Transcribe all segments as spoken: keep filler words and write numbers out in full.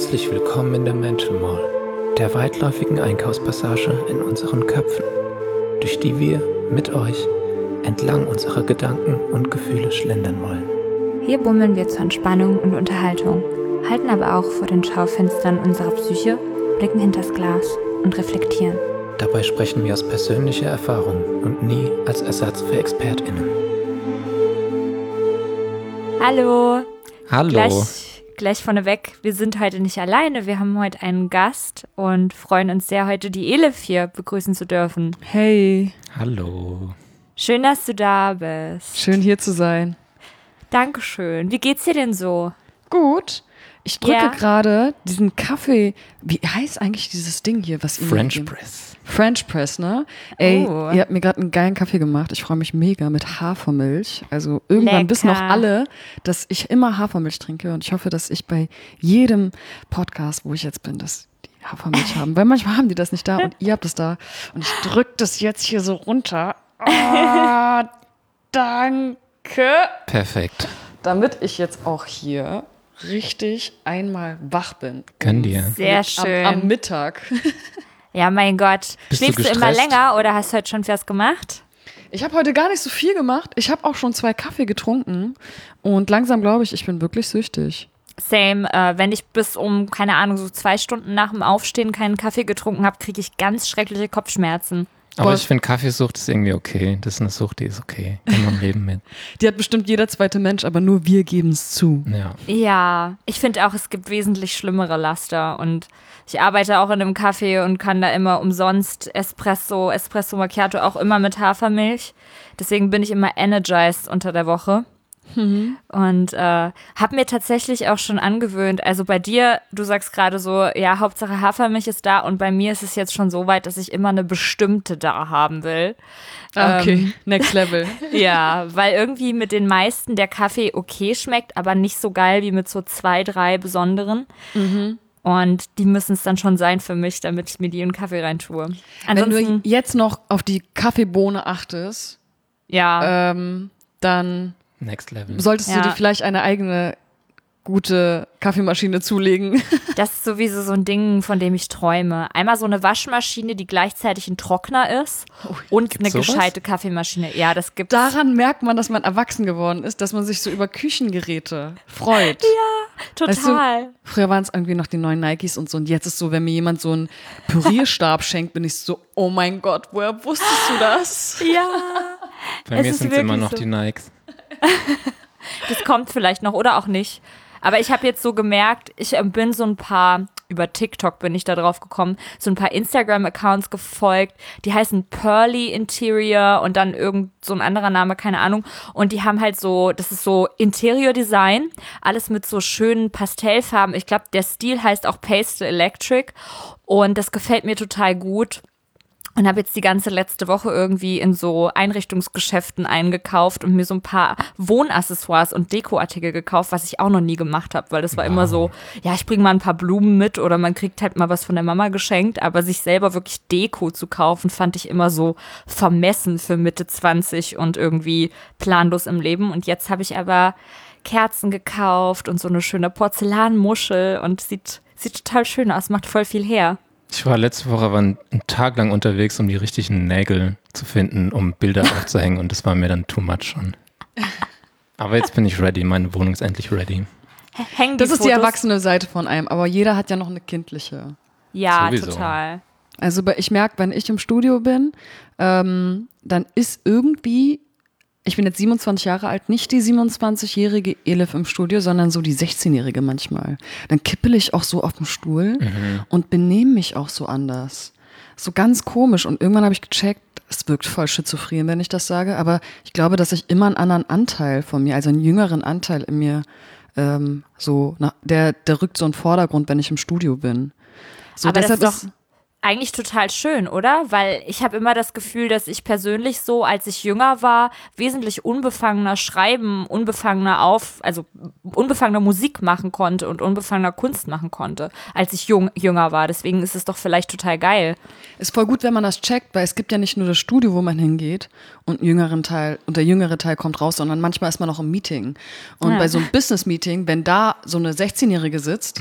Herzlich willkommen in der Mental Mall, der weitläufigen Einkaufspassage in unseren Köpfen, durch die wir mit euch entlang unserer Gedanken und Gefühle schlendern wollen. Hier bummeln wir zur Entspannung und Unterhaltung, halten aber auch vor den Schaufenstern unserer Psyche, blicken hinters Glas und reflektieren. Dabei sprechen wir aus persönlicher Erfahrung und nie als Ersatz für ExpertInnen. Hallo! Hallo! Gleich, gleich vorneweg, wir sind heute nicht alleine, wir haben heute einen Gast und freuen uns sehr, heute die Elif hier begrüßen zu dürfen. Hey! Hallo! Schön, dass du da bist. Schön hier zu sein. Dankeschön. Wie geht's dir denn so? Gut. Ich drücke Ja. gerade diesen Kaffee, wie heißt eigentlich dieses Ding hier, was ihr French mir gebt? Press. French Press, ne? Ey, Oh. ihr habt mir gerade einen geilen Kaffee gemacht. Ich freue mich mega mit Hafermilch. Also irgendwann Lecker. wissen auch alle, dass ich immer Hafermilch trinke und ich hoffe, dass ich bei jedem Podcast, wo ich jetzt bin, dass die Hafermilch haben. Weil manchmal haben die das nicht da und ihr habt es da. Und ich drücke das jetzt hier so runter. Oh, danke. Perfekt. Damit ich jetzt auch hier richtig einmal wach bin. Gönn dir. Sehr Mit- schön. Am, am Mittag. Ja, mein Gott. Bist du Schläfst du, immer gestresst? länger oder hast du heute schon was gemacht? Ich habe heute gar nicht so viel gemacht. Ich habe auch schon zwei Kaffee getrunken. Und langsam glaube ich, ich bin wirklich süchtig. Same, äh, wenn ich bis um, keine Ahnung, so zwei Stunden nach dem Aufstehen keinen Kaffee getrunken habe, kriege ich ganz schreckliche Kopfschmerzen. Aber Boah. ich finde, Kaffeesucht ist irgendwie okay. Das ist eine Sucht, die ist okay. Kann man leben mit. Die hat bestimmt jeder zweite Mensch, aber nur wir geben es zu. Ja. Ja, ich finde auch, es gibt wesentlich schlimmere Laster und ich arbeite auch in einem Café und kann da immer umsonst Espresso, Espresso Macchiato auch immer mit Hafermilch. Deswegen bin ich immer energized unter der Woche. Und äh, habe mir tatsächlich auch schon angewöhnt, also bei dir, du sagst gerade so, ja, Hauptsache Hafermilch ist da und bei mir ist es jetzt schon so weit, dass ich immer eine bestimmte da haben will. Okay, Ähm, next level. Ja, weil irgendwie mit den meisten der Kaffee okay schmeckt, aber nicht so geil wie mit so zwei, drei besonderen. Und die müssen es dann schon sein für mich, damit ich mir die in den Kaffee reintue. Wenn Ansonsten, du jetzt noch auf die Kaffeebohne achtest, ja, ähm, dann Next Level. solltest Ja. du dir vielleicht eine eigene gute Kaffeemaschine zulegen. das ist sowieso so ein Ding, von dem ich träume. Einmal so eine Waschmaschine, die gleichzeitig ein Trockner ist und eine sowas? gescheite Kaffeemaschine. Ja, das gibt's. Daran merkt man, dass man erwachsen geworden ist, dass man sich so über Küchengeräte freut. Total. Weißt du, früher waren es irgendwie noch die neuen Nikes und so und jetzt ist so, wenn mir jemand so einen Pürierstab schenkt, bin ich so, oh mein Gott, woher wusstest du das? Ja, Bei Es mir ist sind es immer wirklich noch so. die Nikes. das kommt vielleicht noch oder auch nicht. Aber ich habe jetzt so gemerkt, ich ähm, bin so ein paar, über TikTok bin ich da drauf gekommen, so ein paar Instagram-Accounts gefolgt, die heißen Pearly Interior und dann irgend so ein anderer Name, keine Ahnung. Und die haben halt so, das ist so Interior-Design, alles mit so schönen Pastellfarben. Ich glaube, der Stil heißt auch Pastel Electric und das gefällt mir total gut. Und habe jetzt die ganze letzte Woche irgendwie in so Einrichtungsgeschäften eingekauft und mir so ein paar Wohnaccessoires und Dekoartikel gekauft, was ich auch noch nie gemacht habe, weil das war immer so, ja, ich bringe mal ein paar Blumen mit oder man kriegt halt mal was von der Mama geschenkt, aber sich selber wirklich Deko zu kaufen, fand ich immer so vermessen für Mitte zwanzig und irgendwie planlos im Leben. Und jetzt habe ich aber Kerzen gekauft und so eine schöne Porzellanmuschel und sieht, sieht total schön aus, macht voll viel her. Ich war letzte Woche aber einen Tag lang unterwegs, um die richtigen Nägel zu finden, um Bilder aufzuhängen und das war mir dann too much schon. Aber jetzt bin ich ready, meine Wohnung ist endlich ready. Hängen Das ist die Fotos? erwachsene Seite von einem, aber jeder hat ja noch eine kindliche. Ja, Sowieso. total. Also bei- ich merke, wenn ich im Studio bin, ähm, dann ist irgendwie, ich bin jetzt siebenundzwanzig Jahre alt, nicht die siebenundzwanzigjährige Elif im Studio, sondern so die sechzehnjährige manchmal. Dann kippel ich auch so auf dem Stuhl und benehme mich auch so anders. So ganz komisch. Und irgendwann habe ich gecheckt, es wirkt voll schizophren, wenn ich das sage, aber ich glaube, dass ich immer einen anderen Anteil von mir, also einen jüngeren Anteil in mir, ähm, so, na, der, der rückt so in den Vordergrund, wenn ich im Studio bin. So, Aber das deshalb ist doch eigentlich total schön, oder? Weil ich habe immer das Gefühl, dass ich persönlich so, als ich jünger war, wesentlich unbefangener schreiben, unbefangener auf, also unbefangener Musik machen konnte und unbefangener Kunst machen konnte, als ich jung, jünger war. Deswegen ist es doch vielleicht total geil. Ist voll gut, wenn man das checkt, weil es gibt ja nicht nur das Studio, wo man hingeht und, einen jüngeren Teil, und der jüngere Teil kommt raus, sondern manchmal ist man auch im Meeting. Und Ja. bei so einem Business-Meeting, wenn da so eine sechzehnjährige sitzt,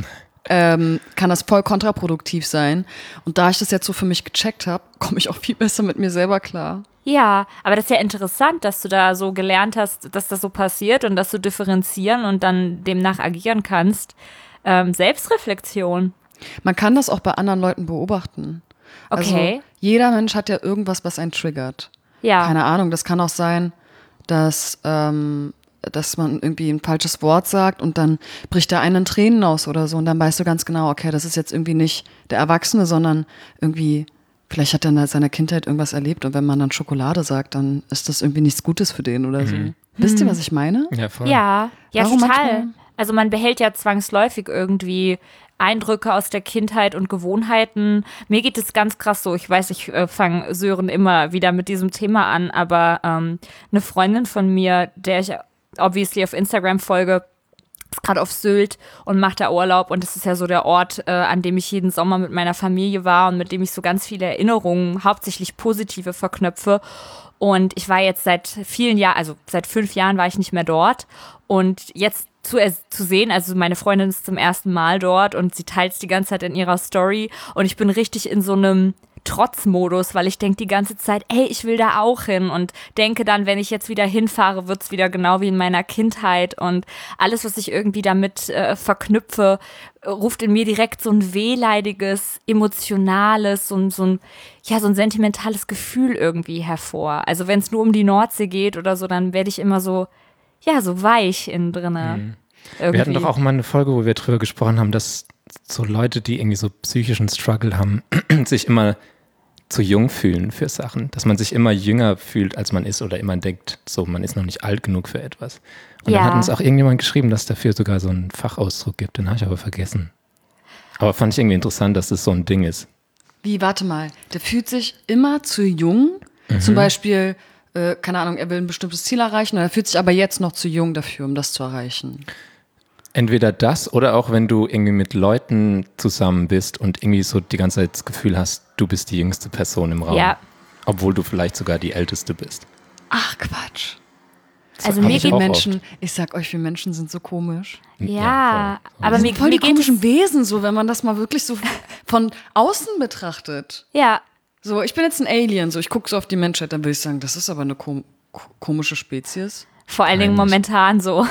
ähm, kann das voll kontraproduktiv sein. Und da ich das jetzt so für mich gecheckt habe, komme ich auch viel besser mit mir selber klar. Ja, aber das ist ja interessant, dass du da so gelernt hast, dass das so passiert und dass du differenzieren und dann demnach agieren kannst. Ähm, Selbstreflexion. Man kann das auch bei anderen Leuten beobachten. Okay. Also jeder Mensch hat ja irgendwas, was einen triggert. Ja. Keine Ahnung, das kann auch sein, dass, ähm, dass man irgendwie ein falsches Wort sagt und dann bricht der eine in Tränen aus oder so und dann weißt du ganz genau, okay, das ist jetzt irgendwie nicht der Erwachsene, sondern irgendwie, vielleicht hat er in seiner Kindheit irgendwas erlebt und wenn man dann Schokolade sagt, dann ist das irgendwie nichts Gutes für den oder so. Mhm. Wisst ihr, was ich meine? Ja, voll. Ja, ja, Warum total. manchmal? Also man behält ja zwangsläufig irgendwie Eindrücke aus der Kindheit und Gewohnheiten. Mir geht es ganz krass so. Ich weiß, ich äh, fange Sören immer wieder mit diesem Thema an, aber ähm, eine Freundin von mir, der ich obviously auf Instagram folge, ist gerade auf Sylt und macht da Urlaub und das ist ja so der Ort, äh, an dem ich jeden Sommer mit meiner Familie war und mit dem ich so ganz viele Erinnerungen, hauptsächlich positive, verknüpfe. Und ich war jetzt seit vielen Jahren, also seit fünf Jahren war ich nicht mehr dort und jetzt zu, äh, zu sehen, also meine Freundin ist zum ersten Mal dort und sie teilt es die ganze Zeit in ihrer Story und ich bin richtig in so einem Trotzmodus, weil ich denke die ganze Zeit, ey, ich will da auch hin und denke dann, wenn ich jetzt wieder hinfahre, wird's wieder genau wie in meiner Kindheit und alles, was ich irgendwie damit äh, verknüpfe, ruft in mir direkt so ein wehleidiges, emotionales, so ein, so ein, ja, so ein sentimentales Gefühl irgendwie hervor. Also wenn es nur um die Nordsee geht oder so, dann werde ich immer so, ja, so weich innen drinne. Mhm. Irgendwie. Wir hatten doch auch mal eine Folge, wo wir drüber gesprochen haben, dass so Leute, die irgendwie so psychischen Struggle haben, sich immer zu jung fühlen für Sachen, dass man sich immer jünger fühlt, als man ist oder immer denkt, so, man ist noch nicht alt genug für etwas. Und Ja. dann hat uns auch irgendjemand geschrieben, dass es dafür sogar so einen Fachausdruck gibt, den habe ich aber vergessen. Aber fand ich irgendwie interessant, dass das so ein Ding ist. Wie, warte mal, der fühlt sich immer zu jung, Mhm. zum Beispiel, äh, keine Ahnung, er will ein bestimmtes Ziel erreichen, und er fühlt sich aber jetzt noch zu jung dafür, um das zu erreichen. Entweder das oder auch, wenn du irgendwie mit Leuten zusammen bist und irgendwie so die ganze Zeit das Gefühl hast, du bist die jüngste Person im Raum. Ja. Obwohl du vielleicht sogar die älteste bist. Ach, Quatsch. Also hab mir ich geht auch Menschen, ich sag euch, wir Menschen sind so komisch. Ja, voll. aber Wir mir, sind voll mir die geht komischen es, Wesen, so, wenn man das mal wirklich so von außen betrachtet. ja, So, ich bin jetzt ein Alien, so, ich gucke so auf die Menschheit, dann will ich sagen, das ist aber eine kom ko- komische Spezies. vor allen Dingen Peinlich. momentan so.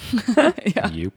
Ja. Jupp.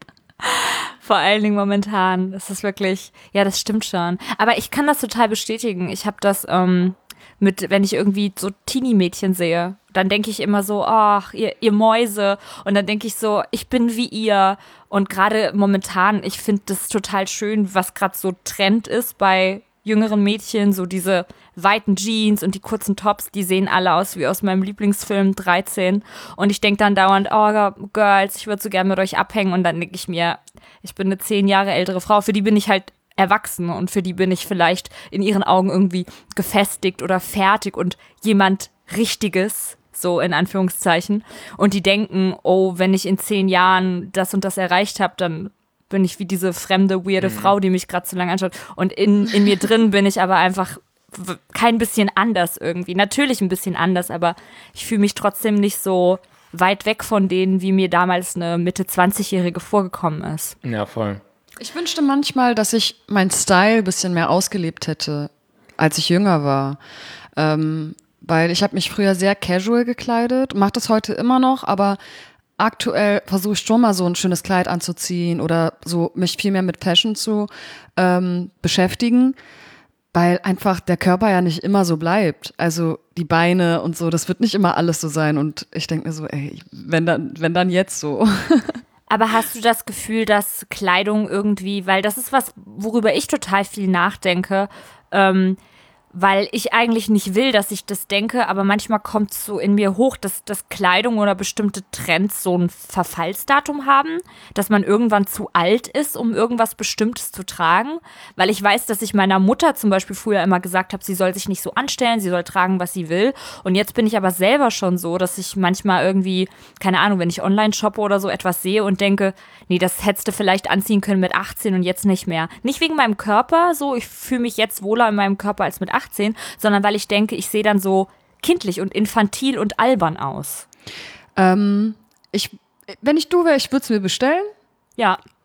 Vor allen Dingen momentan. Das ist wirklich, ja, das stimmt schon. Aber ich kann das total bestätigen. Ich habe das ähm, mit, wenn ich irgendwie so Teenie-Mädchen sehe, dann denke ich immer so, ach, ihr, ihr Mäuse. Und dann denke ich so, ich bin wie ihr. Und gerade momentan, ich finde das total schön, was gerade so Trend ist bei jüngeren Mädchen, so diese weiten Jeans und die kurzen Tops, die sehen alle aus wie aus meinem Lieblingsfilm dreizehn. Und ich denke dann dauernd, oh, Girls, ich würde so gerne mit euch abhängen. Und dann denke ich mir, ich bin eine zehn Jahre ältere Frau, für die bin ich halt erwachsen und für die bin ich vielleicht in ihren Augen irgendwie gefestigt oder fertig und jemand Richtiges, so in Anführungszeichen. Und die denken, oh, wenn ich in zehn Jahren das und das erreicht habe, dann bin ich wie diese fremde, weirde Frau, die mich gerade zu lange anschaut. Und in, in mir drin bin ich aber einfach w- kein bisschen anders irgendwie. Natürlich ein bisschen anders, aber ich fühle mich trotzdem nicht so weit weg von denen, wie mir damals eine Mitte-zwanzigjährige vorgekommen ist. Ja, voll. Ich wünschte manchmal, dass ich mein Style ein bisschen mehr ausgelebt hätte, als ich jünger war. Ähm, weil ich habe mich früher sehr casual gekleidet, mache das heute immer noch, aber aktuell versuche ich schon mal so ein schönes Kleid anzuziehen oder so mich viel mehr mit Fashion zu ähm, beschäftigen, weil einfach der Körper ja nicht immer so bleibt. Also die Beine und so, das wird nicht immer alles so sein. Und ich denke mir so, ey, wenn dann, wenn dann jetzt so. Aber hast du das Gefühl, dass Kleidung irgendwie, weil das ist was, worüber ich total viel nachdenke, ähm, weil ich eigentlich nicht will, dass ich das denke, aber manchmal kommt es so in mir hoch, dass, dass Kleidung oder bestimmte Trends so ein Verfallsdatum haben, dass man irgendwann zu alt ist, um irgendwas Bestimmtes zu tragen, weil ich weiß, dass ich meiner Mutter zum Beispiel früher immer gesagt habe, sie soll sich nicht so anstellen, sie soll tragen, was sie will, und jetzt bin ich aber selber schon so, dass ich manchmal irgendwie, keine Ahnung, wenn ich online shoppe oder so etwas sehe und denke, nee, das hättest du vielleicht anziehen können mit achtzehn und jetzt nicht mehr. Nicht wegen meinem Körper, so, ich fühle mich jetzt wohler in meinem Körper als mit achtzehn, sondern weil ich denke, ich sehe dann so kindlich und infantil und albern aus. Ähm, ich, wenn ich du wäre, ich würde es mir bestellen. Ja,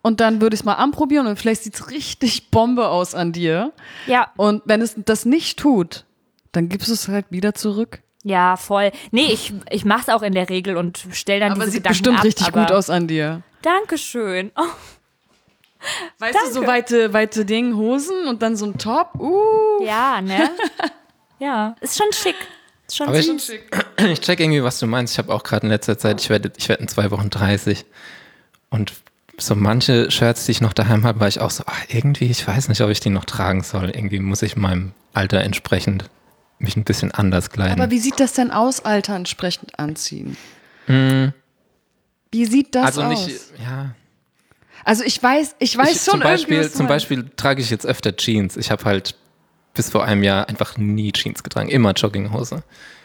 und dann würde ich es mal anprobieren und vielleicht sieht es richtig Bombe aus an dir. Ja. Und wenn es das nicht tut, dann gibst du es halt wieder zurück. Ja, voll. Nee, ich, ich mach's auch in der Regel und stell dann Aber diese sieht Gedanken bestimmt ab, richtig aber gut aus an dir. Dankeschön. Oh, Weißt Danke. du, so weite, weite Ding, Hosen und dann so ein Top. Uh. ja, ne? Ja, ist schon schick. Ist schon Aber ich, süß. ich check irgendwie, was du meinst. Ich habe auch gerade in letzter Zeit, ich werde ich werd in zwei Wochen dreißig. Und so manche Shirts, die ich noch daheim habe, war ich auch so, ach, irgendwie, ich weiß nicht, ob ich die noch tragen soll. Irgendwie muss ich meinem Alter entsprechend mich ein bisschen anders kleiden. Aber wie sieht das denn aus, Alter entsprechend anziehen? Mm, Wie sieht das also aus? nicht, ja. Also ich weiß, ich weiß Ich, schon zum Beispiel, irgendwie, was du zum meinst. Beispiel trage ich jetzt öfter Jeans. Ich habe halt bis vor einem Jahr einfach nie Jeans getragen, immer Jogginghose.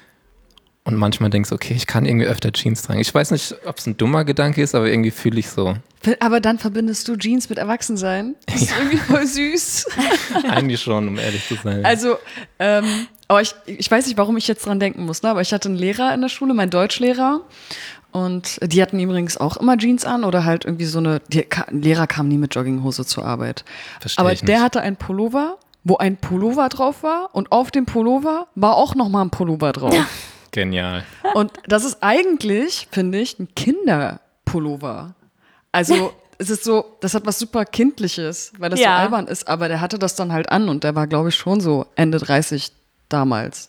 Und manchmal denkst du, okay, ich kann irgendwie öfter Jeans tragen. Ich weiß nicht, ob es ein dummer Gedanke ist, aber irgendwie fühle ich so. Aber dann verbindest du Jeans mit Erwachsensein. Das ist irgendwie voll süß. Eigentlich schon, um ehrlich zu sein. Also, ähm, aber ich, ich weiß nicht, warum ich jetzt dran denken muss, ne? Aber ich hatte einen Lehrer in der Schule, meinen Deutschlehrer. Und die hatten übrigens auch immer Jeans an oder halt irgendwie so eine, die, ein Lehrer kam nie mit Jogginghose zur Arbeit. Verstehe Aber ich der nicht. hatte einen Pullover, wo ein Pullover drauf war und auf dem Pullover war auch nochmal ein Pullover drauf. Genial. Und das ist eigentlich, finde ich, ein Kinderpullover. Also es ist so, das hat was super Kindliches, weil das Ja. so albern ist, aber der hatte das dann halt an und der war, glaube ich, schon so Ende dreißig damals.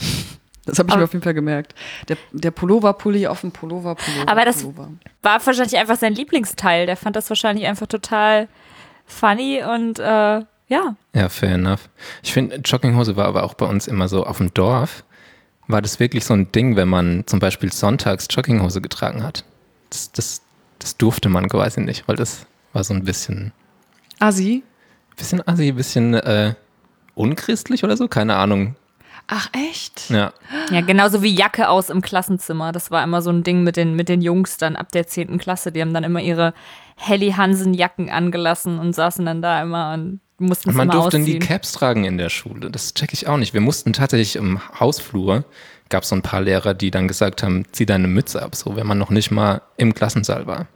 Das habe ich Aber- mir auf jeden Fall gemerkt. Der, der Pullover-Pulli auf dem Pullover-Pullover. Aber das- Pullover. War wahrscheinlich einfach sein Lieblingsteil. Der fand das wahrscheinlich einfach total funny und äh, ja. Ja, fair enough. Ich finde, Jogginghose war aber auch bei uns immer so auf dem Dorf. War das wirklich so ein Ding, wenn man zum Beispiel sonntags Jogginghose getragen hat? Das, das, das durfte man quasi nicht, weil das war so ein bisschen, Assi? bisschen assi, ein bisschen äh, unchristlich oder so, keine Ahnung. Ach, echt? Ja, Ja, genauso wie Jacke aus im Klassenzimmer. Das war immer so ein Ding mit den, mit den Jungs dann ab der zehnten Klasse. Die haben dann immer ihre Helly Hansen Jacken angelassen und saßen dann da immer und mussten und es man immer durfte nie ausziehen. Caps tragen in der Schule. Das check ich auch nicht. Wir mussten tatsächlich im Hausflur, gab es so ein paar Lehrer, die dann gesagt haben, zieh deine Mütze ab, so wenn man noch nicht mal im Klassensaal war.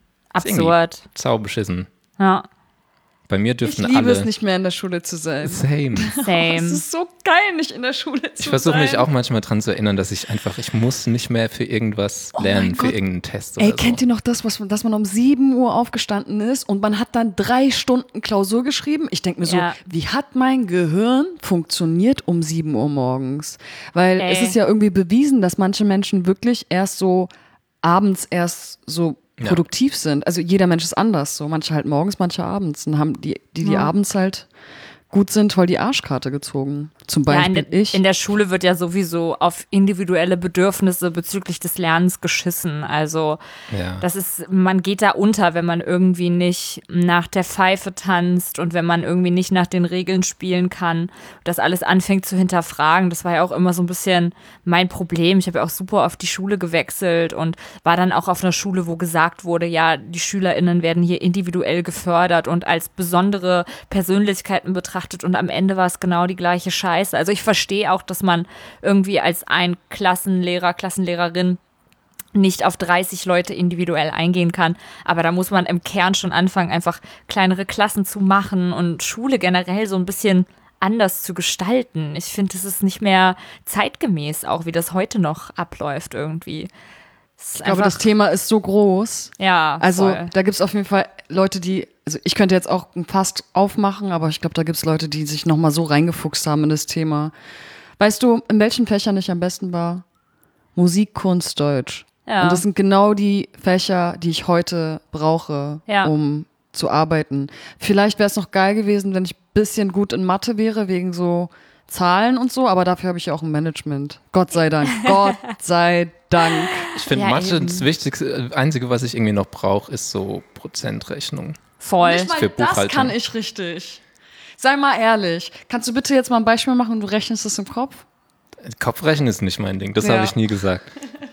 Absurd. Sau beschissen. Ja, Bei mir Ich dürften liebe alle. es nicht mehr in der Schule zu sein. Same. Es same. ist so geil, nicht in der Schule zu sein. Ich versuche mich auch manchmal dran zu erinnern, dass ich einfach, ich muss nicht mehr für irgendwas Oh lernen, mein für Gott. irgendeinen Test oder Ey, so. kennt ihr noch das, was, dass man um sieben Uhr aufgestanden ist und man hat dann drei Stunden Klausur geschrieben? Ich denke mir so, Ja. wie hat mein Gehirn funktioniert um sieben Uhr morgens? Weil Ey. es ist ja irgendwie bewiesen, dass manche Menschen wirklich erst so abends erst so Ja. produktiv sind. Also jeder Mensch ist anders. So manche halt morgens, manche abends. Und haben die, die, die Ja. abends halt gut sind, voll die Arschkarte gezogen. Zum Ja, Beispiel in, de, ich. in der Schule wird ja sowieso auf individuelle Bedürfnisse bezüglich des Lernens geschissen. Also Ja. das ist, man geht da unter, wenn man irgendwie nicht nach der Pfeife tanzt und wenn man irgendwie nicht nach den Regeln spielen kann, das alles anfängt zu hinterfragen. Das war ja auch immer so ein bisschen mein Problem. Ich habe ja auch super auf die Schule gewechselt und war dann auch auf einer Schule, wo gesagt wurde, ja, die SchülerInnen werden hier individuell gefördert und als besondere Persönlichkeiten betrachtet und am Ende war es genau die gleiche Scheiße. Also ich verstehe auch, dass man irgendwie als ein Klassenlehrer, Klassenlehrerin nicht auf dreißig Leute individuell eingehen kann. Aber da muss man im Kern schon anfangen, einfach kleinere Klassen zu machen und Schule generell so ein bisschen anders zu gestalten. Ich finde, es ist nicht mehr zeitgemäß, auch wie das heute noch abläuft irgendwie. Es ist Ich glaube, einfach- das Thema ist so groß. ja, Also voll. da gibt es auf jeden Fall Leute, die, also ich könnte jetzt auch ein Fass aufmachen, aber ich glaube, da gibt es Leute, die sich nochmal so reingefuchst haben in das Thema. Weißt du, in welchen Fächern ich am besten war? Musik, Kunst, Deutsch. Ja. Und das sind genau die Fächer, die ich heute brauche, Ja. um zu arbeiten. Vielleicht wäre es noch geil gewesen, wenn ich ein bisschen gut in Mathe wäre, wegen so Zahlen und so, aber dafür habe ich ja auch ein Management. Gott sei Dank. Gott sei Dank. Ich finde Ja, Mathe, eben. das Wichtigste, äh, Einzige, was ich irgendwie noch brauche, ist so Prozentrechnung. Voll. Nicht mal für das Buchhaltung. kann ich richtig. Sei mal ehrlich. Kannst du bitte jetzt mal ein Beispiel machen und du rechnest es im Kopf? Kopfrechnen ist nicht mein Ding, das Ja. habe ich nie gesagt.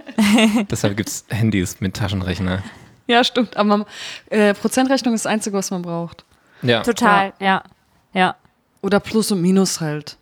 Deshalb gibt es Handys mit Taschenrechner. Ja, stimmt. Aber man, äh, Prozentrechnung ist das Einzige, was man braucht. Ja, Total, ja. Ja. Oder Plus und Minus halt.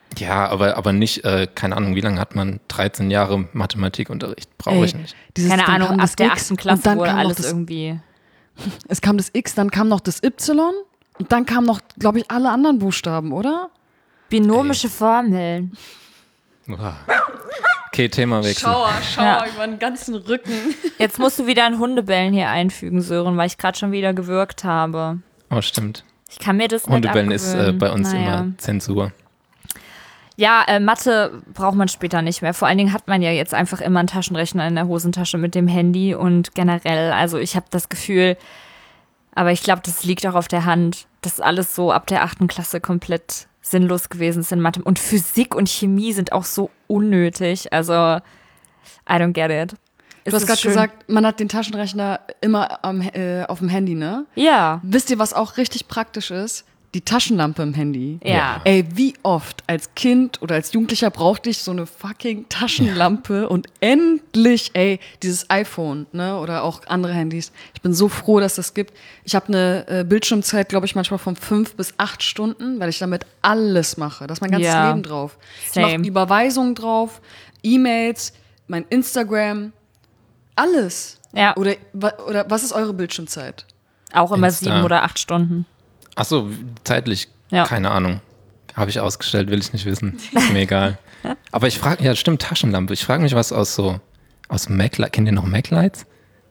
ja aber, aber nicht, äh, keine Ahnung, wie lange hat man? dreizehn Jahre Mathematikunterricht. Brauche ich Ey, nicht. Dieses, Keine dann Ahnung, kam ab das der X achten Klasse und dann wurde kam noch alles das, irgendwie. Es kam das X, dann kam noch das Y und dann kamen noch, glaube ich, alle anderen Buchstaben, oder? Binomische Formeln. Wow. Okay, Themawechsel. Schauer, Schauer Ja. über den ganzen Rücken. Jetzt musst du wieder ein Hundebellen hier einfügen, Sören, weil ich gerade schon wieder gewürgt habe. Oh, stimmt. Ich kann mir das nicht Hundebellen ist äh, abgewöhnen. bei uns naja. immer Zensur. Ja, äh, Mathe braucht man später nicht mehr. Vor allen Dingen hat man ja jetzt einfach immer einen Taschenrechner in der Hosentasche mit dem Handy und generell, also ich habe das Gefühl, aber ich glaube, das liegt auch auf der Hand, dass alles so ab der achten Klasse komplett sinnlos gewesen ist in Mathe. Und Physik und Chemie sind auch so unnötig. Also, I don't get it. Du hast gerade gesagt, man hat den Taschenrechner immer am, äh, auf dem Handy, ne? Ja. Wisst ihr, was auch richtig praktisch ist? Die Taschenlampe im Handy. Ja. Ey, wie oft als Kind oder als Jugendlicher brauchte ich so eine fucking Taschenlampe und endlich, ey, dieses iPhone, ne, oder auch andere Handys. Ich bin so froh, dass das gibt. Ich habe eine äh, Bildschirmzeit, glaube ich, manchmal von fünf bis acht Stunden, weil ich damit alles mache. Da ist mein ganzes Ja. Leben drauf. Same. Ich mache Überweisungen drauf, E-Mails, mein Instagram, alles. Ja. Oder, wa- oder was ist eure Bildschirmzeit? Auch immer Insta. sieben oder acht Stunden. Ach so, zeitlich, Ja. keine Ahnung. Habe ich ausgestellt, will ich nicht wissen. Ist mir egal. Aber ich frage, ja, stimmt, Taschenlampe. Ich frage mich, was aus so, aus Mac-Lights, kennt ihr noch Mac-Lights?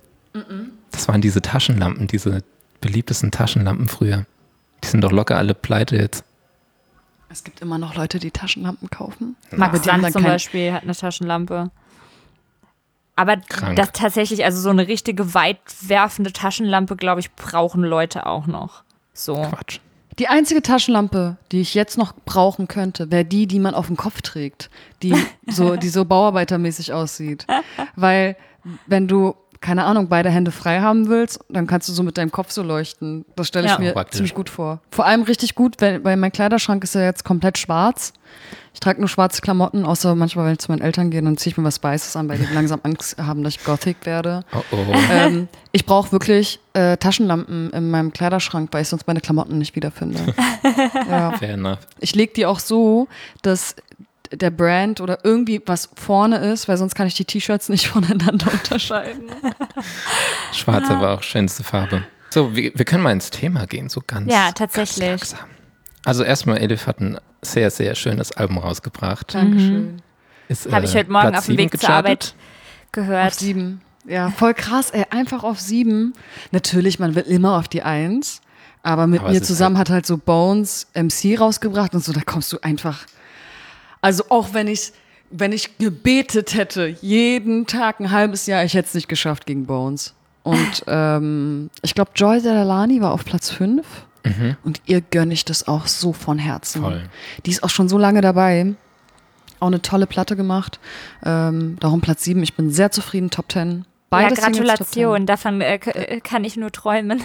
Das waren diese Taschenlampen, diese beliebtesten Taschenlampen früher. Die sind doch locker alle pleite jetzt. Es gibt immer noch Leute, die Taschenlampen kaufen. Max Aber die haben Sand dann zum kein- Beispiel hat eine Taschenlampe. Aber Krank. das tatsächlich, also so eine richtige weitwerfende Taschenlampe, glaube ich, brauchen Leute auch noch. So. Quatsch. Die einzige Taschenlampe, die ich jetzt noch brauchen könnte, wäre die, die man auf dem Kopf trägt, die so, die so bauarbeitermäßig aussieht. Weil wenn du, keine Ahnung, beide Hände frei haben willst, dann kannst du so mit deinem Kopf so leuchten. Das stelle ich Ja. mir Praktisch. ziemlich gut vor. Vor allem richtig gut, weil, weil mein Kleiderschrank ist ja jetzt komplett schwarz. Ich trage nur schwarze Klamotten, außer manchmal, wenn ich zu meinen Eltern gehe, dann ziehe ich mir was Weißes an, weil die langsam Angst haben, dass ich Gothic werde. Oh oh. ähm, ich brauche wirklich äh, Taschenlampen in meinem Kleiderschrank, weil ich sonst meine Klamotten nicht wiederfinde. Ja. Fair enough. Ich lege die auch so, dass der Brand oder irgendwie was vorne ist, weil sonst kann ich die T-Shirts nicht voneinander unterscheiden. Schwarz aber auch schönste Farbe. So, wir, wir können mal ins Thema gehen, so ganz, Ja, tatsächlich. ganz langsam. Also erstmal, Elif hat ein sehr, sehr schönes Album rausgebracht. Dankeschön. Ist, Habe ich äh, heute Morgen Platz auf dem sieben Weg zur gechartet. Arbeit gehört. Auf sieben. Ja, voll krass, ey, einfach auf sieben. Natürlich, man will immer auf die Eins, aber mit Aber es mir ist zusammen hat halt so Bones M C rausgebracht und so, da kommst du einfach. Also auch wenn ich, wenn ich gebetet hätte, jeden Tag ein halbes Jahr, ich hätte es nicht geschafft gegen Bones. Und ähm, ich glaube, Joy Delalani war auf Platz fünf. Und ihr gönne ich das auch so von Herzen. Voll. Die ist auch schon so lange dabei. Auch eine tolle Platte gemacht. Ähm, darum Platz sieben. Ich bin sehr zufrieden. Top Ten. Beide Ja, Singles Top Gratulation, davon äh, k- äh, kann ich nur träumen.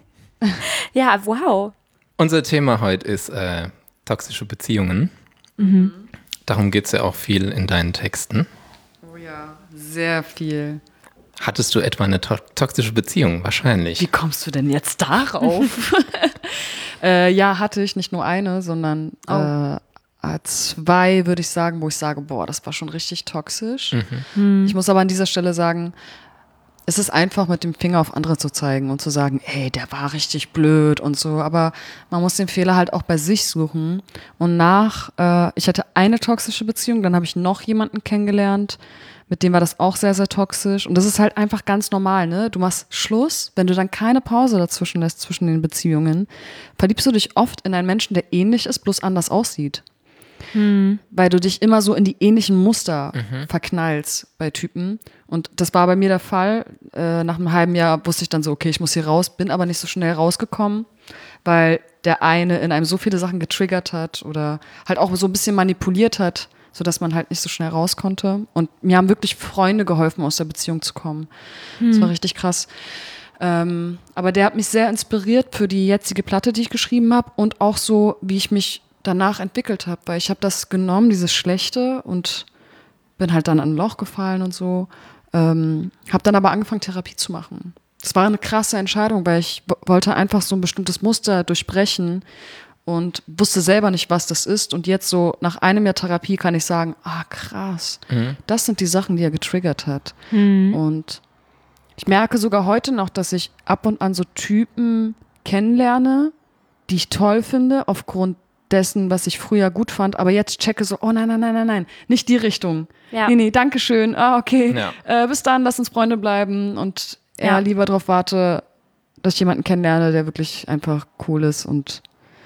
Ja, wow. Unser Thema heute ist äh, toxische Beziehungen. Darum geht es ja auch viel in deinen Texten. ten. Oh ja, sehr viel. Hattest du etwa eine to toxische Beziehung? Wahrscheinlich. Wie kommst du denn jetzt darauf? äh, ja, hatte ich nicht nur eine, sondern äh, äh, zwei, würde ich sagen, wo ich sage, boah, das war schon richtig toxisch. Ich muss aber an dieser Stelle sagen, es ist einfach, mit dem Finger auf andere zu zeigen und zu sagen, ey, der war richtig blöd und so. Aber man muss den Fehler halt auch bei sich suchen. Und nach, äh, ich hatte eine toxische Beziehung, dann habe ich noch jemanden kennengelernt, mit dem war das auch sehr, sehr toxisch. Und das ist halt einfach ganz normal, ne? Du machst Schluss, wenn du dann keine Pause dazwischen lässt, zwischen den Beziehungen, verliebst du dich oft in einen Menschen, der ähnlich ist, bloß anders aussieht. Weil du dich immer so in die ähnlichen Muster verknallst bei Typen. Und das war bei mir der Fall. Äh, nach einem halben Jahr wusste ich dann so, okay, ich muss hier raus, bin aber nicht so schnell rausgekommen, weil der eine in einem so viele Sachen getriggert hat oder halt auch so ein bisschen manipuliert hat, sodass man halt nicht so schnell raus konnte. Und mir haben wirklich Freunde geholfen, aus der Beziehung zu kommen. Das war richtig krass. Ähm, aber der hat mich sehr inspiriert für die jetzige Platte, die ich geschrieben habe und auch so, wie ich mich danach entwickelt habe, weil ich habe das genommen, dieses Schlechte, und bin halt dann in ein Loch gefallen und so. Ähm, habe dann aber angefangen, Therapie zu machen. Das war eine krasse Entscheidung, weil ich w- wollte einfach so ein bestimmtes Muster durchbrechen und wusste selber nicht, was das ist. Und jetzt so nach einem Jahr Therapie kann ich sagen, ah krass, das sind die Sachen, die er getriggert hat. Und Ich merke sogar heute noch, dass ich ab und an so Typen kennenlerne, die ich toll finde, aufgrund dessen, was ich früher gut fand, aber jetzt checke so, oh nein, nein, nein, nein, nein, nicht die Richtung. Ja. Nee, nee, danke schön, ah, okay, Ja. äh, bis dann, lass uns Freunde bleiben und eher Ja. lieber darauf warte, dass ich jemanden kennenlerne, der wirklich einfach cool ist und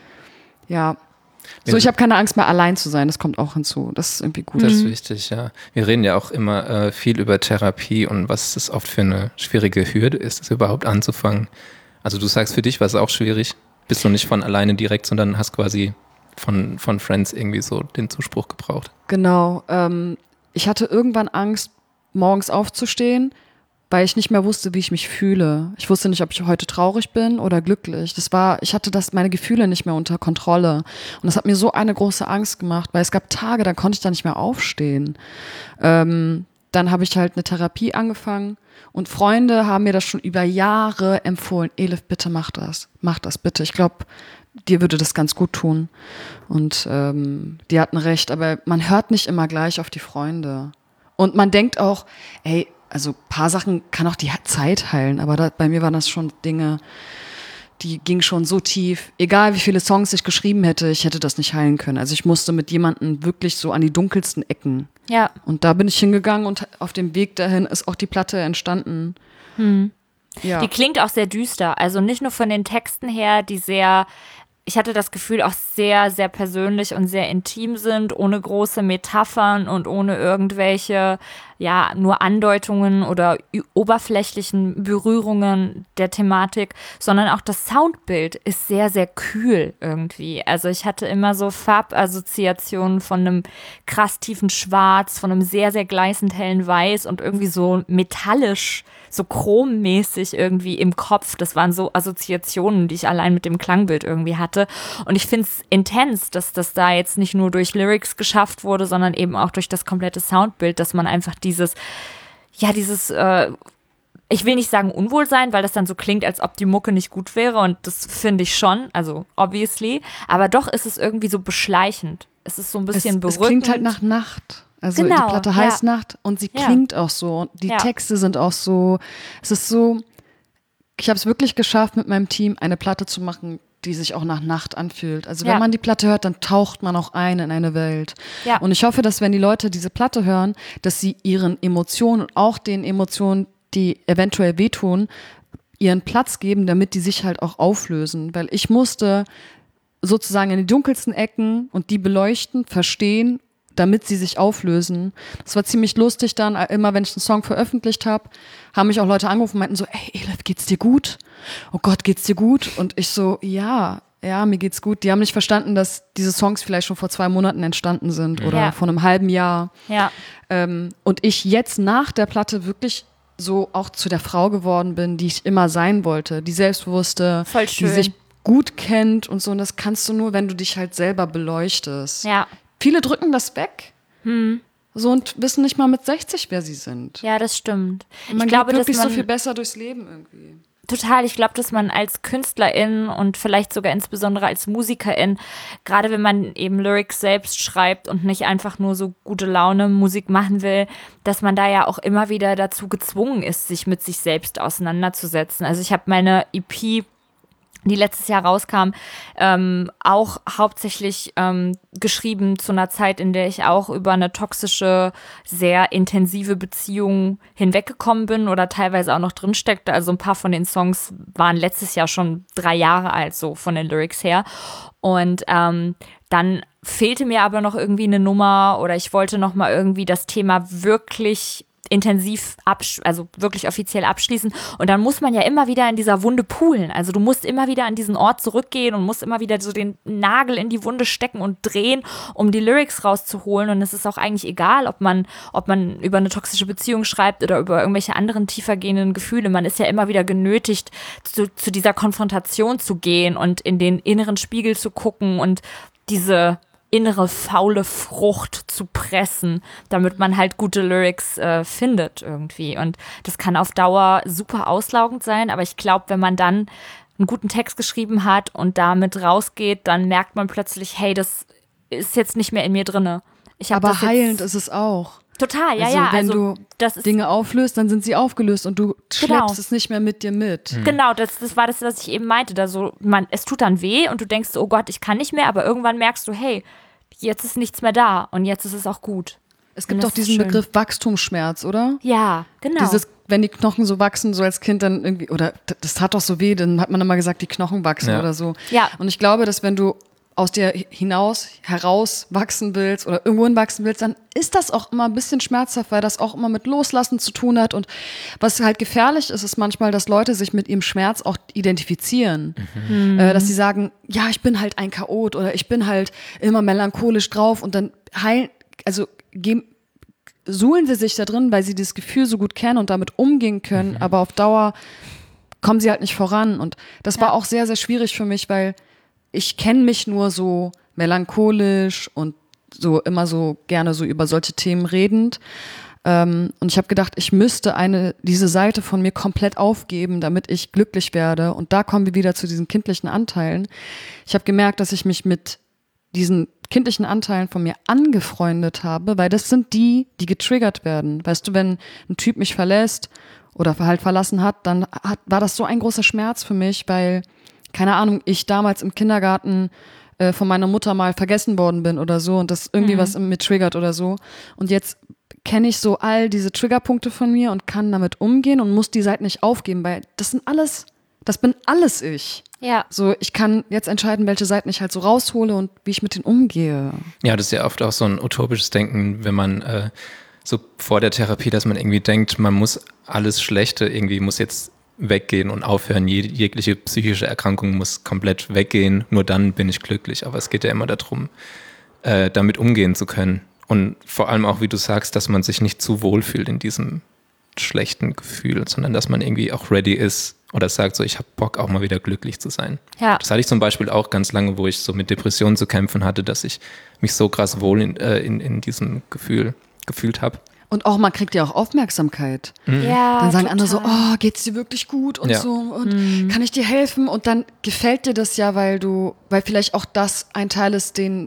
ja, so, Wir- ich habe keine Angst mehr, allein zu sein, das kommt auch hinzu, das ist irgendwie gut. Das ist wichtig, ja. Wir reden ja auch immer äh, viel über Therapie und was es oft für eine schwierige Hürde ist, das überhaupt anzufangen. Also du sagst, für dich war es auch schwierig. Bist du nicht von alleine direkt, sondern hast quasi von, von Friends irgendwie so den Zuspruch gebraucht. Genau. Ähm, ich hatte irgendwann Angst, morgens aufzustehen, weil ich nicht mehr wusste, wie ich mich fühle. Ich wusste nicht, ob ich heute traurig bin oder glücklich. Das war, ich hatte das, meine Gefühle nicht mehr unter Kontrolle. Und das hat mir so eine große Angst gemacht, weil es gab Tage, da konnte ich da nicht mehr aufstehen. Ähm, dann habe ich halt eine Therapie angefangen und Freunde haben mir das schon über Jahre empfohlen. Elif, bitte mach das. Mach das bitte. Ich glaube, dir würde das ganz gut tun. Und ähm, die hatten recht, aber man hört nicht immer gleich auf die Freunde. Und man denkt auch, ey, also ein paar Sachen kann auch die Zeit heilen, aber da, bei mir waren das schon Dinge, die gingen schon so tief. Egal wie viele Songs ich geschrieben hätte, ich hätte das nicht heilen können. Also ich musste mit jemandem wirklich so an die dunkelsten Ecken. Ja. Und da bin ich hingegangen und auf dem Weg dahin ist auch die Platte entstanden. Ja. Die klingt auch sehr düster. Also nicht nur von den Texten her, die sehr, ich hatte das Gefühl, auch sehr, sehr persönlich und sehr intim sind, ohne große Metaphern und ohne irgendwelche, ja, nur Andeutungen oder ü- oberflächlichen Berührungen der Thematik, sondern auch das Soundbild ist sehr, sehr kühl irgendwie. Also ich hatte immer so Farbassoziationen von einem krass tiefen Schwarz, von einem sehr, sehr gleißend hellen Weiß und irgendwie so metallisch, so chrommäßig irgendwie im Kopf. Das waren so Assoziationen, die ich allein mit dem Klangbild irgendwie hatte. Und ich finde es intens, dass das da jetzt nicht nur durch Lyrics geschafft wurde, sondern eben auch durch das komplette Soundbild, dass man einfach dieses, ja, dieses, äh, ich will nicht sagen Unwohlsein, weil das dann so klingt, als ob die Mucke nicht gut wäre. Und das finde ich schon, also obviously. Aber doch ist es irgendwie so beschleichend. Es ist so ein bisschen es, beruhigend. es klingt halt nach Nacht. Also Genau, die Platte ja. heißt Nacht und sie Ja. klingt auch so. Und die Ja. Texte sind auch so, es ist so, ich habe es wirklich geschafft, mit meinem Team eine Platte zu machen, die sich auch nach Nacht anfühlt. Also wenn Ja. man die Platte hört, dann taucht man auch ein in eine Welt. Ja. Und ich hoffe, dass wenn die Leute diese Platte hören, dass sie ihren Emotionen und auch den Emotionen, die eventuell wehtun, ihren Platz geben, damit die sich halt auch auflösen. Weil ich musste sozusagen in die dunkelsten Ecken und die beleuchten, verstehen, damit sie sich auflösen. Das war ziemlich lustig dann, immer wenn ich einen Song veröffentlicht habe, haben mich auch Leute angerufen und meinten so, ey Elif, geht's dir gut? Oh Gott, geht's dir gut? Und ich so, ja, ja, mir geht's gut. Die haben nicht verstanden, dass diese Songs vielleicht schon vor zwei Monaten entstanden sind oder Ja. vor einem halben Jahr. Ja. Ähm, und ich jetzt nach der Platte wirklich so auch zu der Frau geworden bin, die ich immer sein wollte, die selbstbewusste, Voll die schön. sich gut kennt und so. Und das kannst du nur, wenn du dich halt selber beleuchtest. Ja. Viele drücken das weg. So und wissen nicht mal mit sechzig, wer sie sind. Ja, das stimmt. Und man ich glaube, geht wirklich dass man so viel besser durchs Leben irgendwie. Total, ich glaube, dass man als Künstlerin und vielleicht sogar insbesondere als Musikerin, gerade wenn man eben Lyrics selbst schreibt und nicht einfach nur so gute Laune Musik machen will, dass man da ja auch immer wieder dazu gezwungen ist, sich mit sich selbst auseinanderzusetzen. Also ich habe meine E P, die letztes Jahr rauskam, ähm, auch hauptsächlich ähm, geschrieben zu einer Zeit, in der ich auch über eine toxische, sehr intensive Beziehung hinweggekommen bin oder teilweise auch noch drin steckte. Also ein paar von den Songs waren letztes Jahr schon drei Jahre alt, so von den Lyrics her. Und ähm, dann fehlte mir aber noch irgendwie eine Nummer oder ich wollte noch mal irgendwie das Thema wirklich intensiv, absch- also wirklich offiziell abschließen. Und dann muss man ja immer wieder in dieser Wunde poolen. Also du musst immer wieder an diesen Ort zurückgehen und musst immer wieder so den Nagel in die Wunde stecken und drehen, um die Lyrics rauszuholen. Und es ist auch eigentlich egal, ob man, ob man über eine toxische Beziehung schreibt oder über irgendwelche anderen tiefergehenden Gefühle. Man ist ja immer wieder genötigt, zu, zu dieser Konfrontation zu gehen und in den inneren Spiegel zu gucken und diese innere faule Frucht zu pressen, damit man halt gute Lyrics äh, findet irgendwie. Und das kann auf Dauer super auslaugend sein, aber ich glaube, wenn man dann einen guten Text geschrieben hat und damit rausgeht, dann merkt man plötzlich, hey, das ist jetzt nicht mehr in mir drinne. Ich hab Aber das jetzt- heilend ist es auch. Total, ja, also, ja. Wenn also, du das ist, Dinge auflöst, dann sind sie aufgelöst und du schleppst Genau. es nicht mehr mit dir mit. Genau, das, das war das, was ich eben meinte. Da so, man, es tut dann weh und du denkst, oh Gott, ich kann nicht mehr, aber irgendwann merkst du, hey, jetzt ist nichts mehr da und jetzt ist es auch gut. Es gibt Und auch das ist diesen schön. Begriff Wachstumsschmerz, oder? Ja, genau. Dieses, wenn die Knochen so wachsen, so als Kind dann irgendwie, oder d- das tat doch so weh, dann hat man immer gesagt, die Knochen wachsen Ja. oder so. Ja. Und ich glaube, dass wenn du aus dir hinaus, heraus wachsen willst oder irgendwo hinwachsen willst, dann ist das auch immer ein bisschen schmerzhaft, weil das auch immer mit Loslassen zu tun hat. Und was halt gefährlich ist, ist manchmal, dass Leute sich mit ihrem Schmerz auch identifizieren. Mhm. Äh, dass sie sagen, ja, ich bin halt ein Chaot oder ich bin halt immer melancholisch drauf und dann heilen, also geben, suhlen sie sich da drin, weil sie dieses Gefühl so gut kennen und damit umgehen können, aber auf Dauer kommen sie halt nicht voran. Und das war Ja. auch sehr, sehr schwierig für mich, weil ich kenne mich nur so melancholisch und so immer so gerne so über solche Themen redend. Ähm, und ich habe gedacht, ich müsste eine diese Seite von mir komplett aufgeben, damit ich glücklich werde. Und da kommen wir wieder zu diesen kindlichen Anteilen. Ich habe gemerkt, dass ich mich mit diesen kindlichen Anteilen von mir angefreundet habe, weil das sind die, die getriggert werden. Weißt du, wenn ein Typ mich verlässt oder halt verlassen hat, dann hat, war das so ein großer Schmerz für mich, weil, keine Ahnung, ich damals im Kindergarten äh, von meiner Mutter mal vergessen worden bin oder so und das irgendwie Mhm. was in mir triggert oder so. Und jetzt kenne ich so all diese Triggerpunkte von mir und kann damit umgehen und muss die Seite nicht aufgeben, weil das sind alles, das bin alles ich. Ja. So, ich kann jetzt entscheiden, welche Seiten ich halt so raushole und wie ich mit denen umgehe. Ja, das ist ja oft auch so ein utopisches Denken, wenn man äh, so vor der Therapie, dass man irgendwie denkt, man muss alles Schlechte irgendwie muss jetzt weggehen und aufhören. Je, jegliche psychische Erkrankung muss komplett weggehen. Nur dann bin ich glücklich. Aber es geht ja immer darum, äh, damit umgehen zu können. Und vor allem auch, wie du sagst, dass man sich nicht zu wohl fühlt in diesem schlechten Gefühl, sondern dass man irgendwie auch ready ist oder sagt so, ich habe Bock auch mal wieder glücklich zu sein. Ja. Das hatte ich zum Beispiel auch ganz lange, wo ich so mit Depressionen zu kämpfen hatte, dass ich mich so krass wohl in, äh, in, in diesem Gefühl gefühlt habe. Und auch, man kriegt ja auch Aufmerksamkeit. Ja, Dann sagen total. andere so, oh, geht's dir wirklich gut und Ja. so und kann ich dir helfen? Und dann gefällt dir das ja, weil du, weil vielleicht auch das ein Teil ist, den,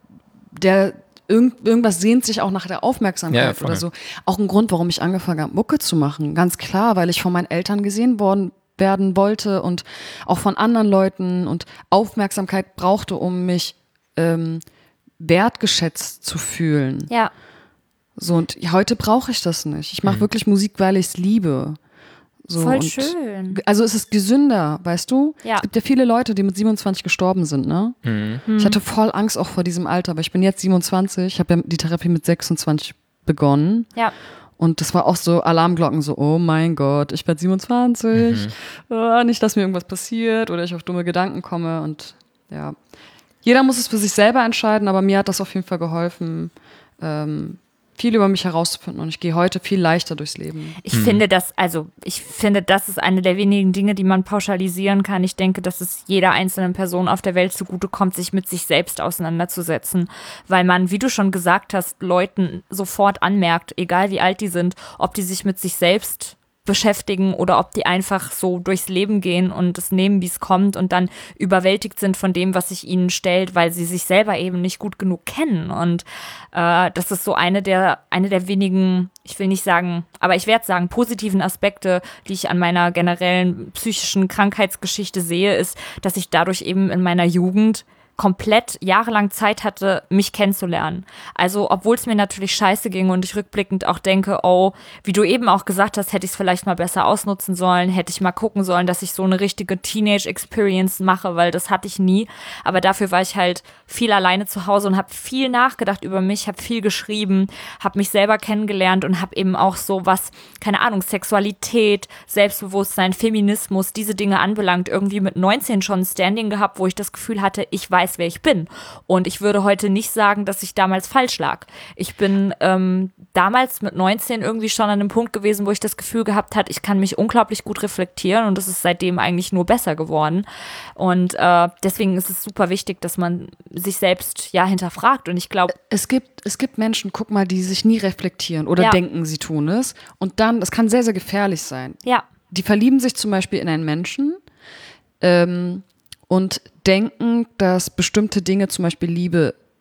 der irgend, irgendwas sehnt sich auch nach der Ja, Aufmerksamkeit voll. oder so. Auch ein Grund, warum ich angefangen habe, Mucke zu machen. Ganz klar, weil ich von meinen Eltern gesehen worden werden wollte und auch von anderen Leuten und Aufmerksamkeit brauchte, um mich ähm, wertgeschätzt zu fühlen. Ja. So, und heute brauche ich das nicht. Ich mache wirklich Musik, weil ich es liebe. So, Voll und schön. Also es ist gesünder, weißt du? Ja. Es gibt ja viele Leute, die mit siebenundzwanzig gestorben sind, ne? Ich hatte voll Angst auch vor diesem Alter, aber ich bin jetzt siebenundzwanzig, ich habe ja die Therapie mit sechsundzwanzig begonnen. Ja. Und das war auch so Alarmglocken, so, oh mein Gott, ich werde siebenundzwanzig, ah, nicht, dass mir irgendwas passiert oder ich auf dumme Gedanken komme. Und ja, jeder muss es für sich selber entscheiden, aber mir hat das auf jeden Fall geholfen, ähm, viel über mich herauszufinden und ich gehe heute viel leichter durchs Leben. Ich finde das, also ich finde, das ist eine der wenigen Dinge, die man pauschalisieren kann. Ich denke, dass es jeder einzelnen Person auf der Welt zugutekommt, sich mit sich selbst auseinanderzusetzen, weil man, wie du schon gesagt hast, Leuten sofort anmerkt, egal wie alt die sind, ob die sich mit sich selbst beschäftigen oder ob die einfach so durchs Leben gehen und es nehmen, wie es kommt und dann überwältigt sind von dem, was sich ihnen stellt, weil sie sich selber eben nicht gut genug kennen. Und äh, das ist so eine der, eine der wenigen, ich will nicht sagen, aber ich werde sagen, positiven Aspekte, die ich an meiner generellen psychischen Krankheitsgeschichte sehe, ist, dass ich dadurch eben in meiner Jugend komplett jahrelang Zeit hatte, mich kennenzulernen. Also, obwohl es mir natürlich scheiße ging und ich rückblickend auch denke, oh, wie du eben auch gesagt hast, hätte ich es vielleicht mal besser ausnutzen sollen, hätte ich mal gucken sollen, dass ich so eine richtige Teenage-Experience mache, weil das hatte ich nie. Aber dafür war ich halt viel alleine zu Hause und habe viel nachgedacht über mich, habe viel geschrieben, habe mich selber kennengelernt und habe eben auch so was, keine Ahnung, Sexualität, Selbstbewusstsein, Feminismus, diese Dinge anbelangt, irgendwie mit neunzehn schon ein Standing gehabt, wo ich das Gefühl hatte, ich weiß, wer ich bin. Und ich würde heute nicht sagen, dass ich damals falsch lag. Ich bin ähm, damals mit neunzehn irgendwie schon an einem Punkt gewesen, wo ich das Gefühl gehabt habe, ich kann mich unglaublich gut reflektieren und das ist seitdem eigentlich nur besser geworden. Und äh, deswegen ist es super wichtig, dass man sich selbst ja hinterfragt. Und ich glaube, Es gibt, es gibt Menschen, guck mal, die sich nie reflektieren oder Ja. denken, sie tun es. Und dann, das kann sehr, sehr gefährlich sein. ja, Die verlieben sich zum Beispiel in einen Menschen ähm, und denken, dass bestimmte Dinge, zum Beispiel Liebe,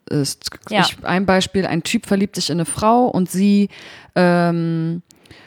ist. Ja. Ich, ein Beispiel, ein Typ verliebt sich in eine Frau und sie ähm,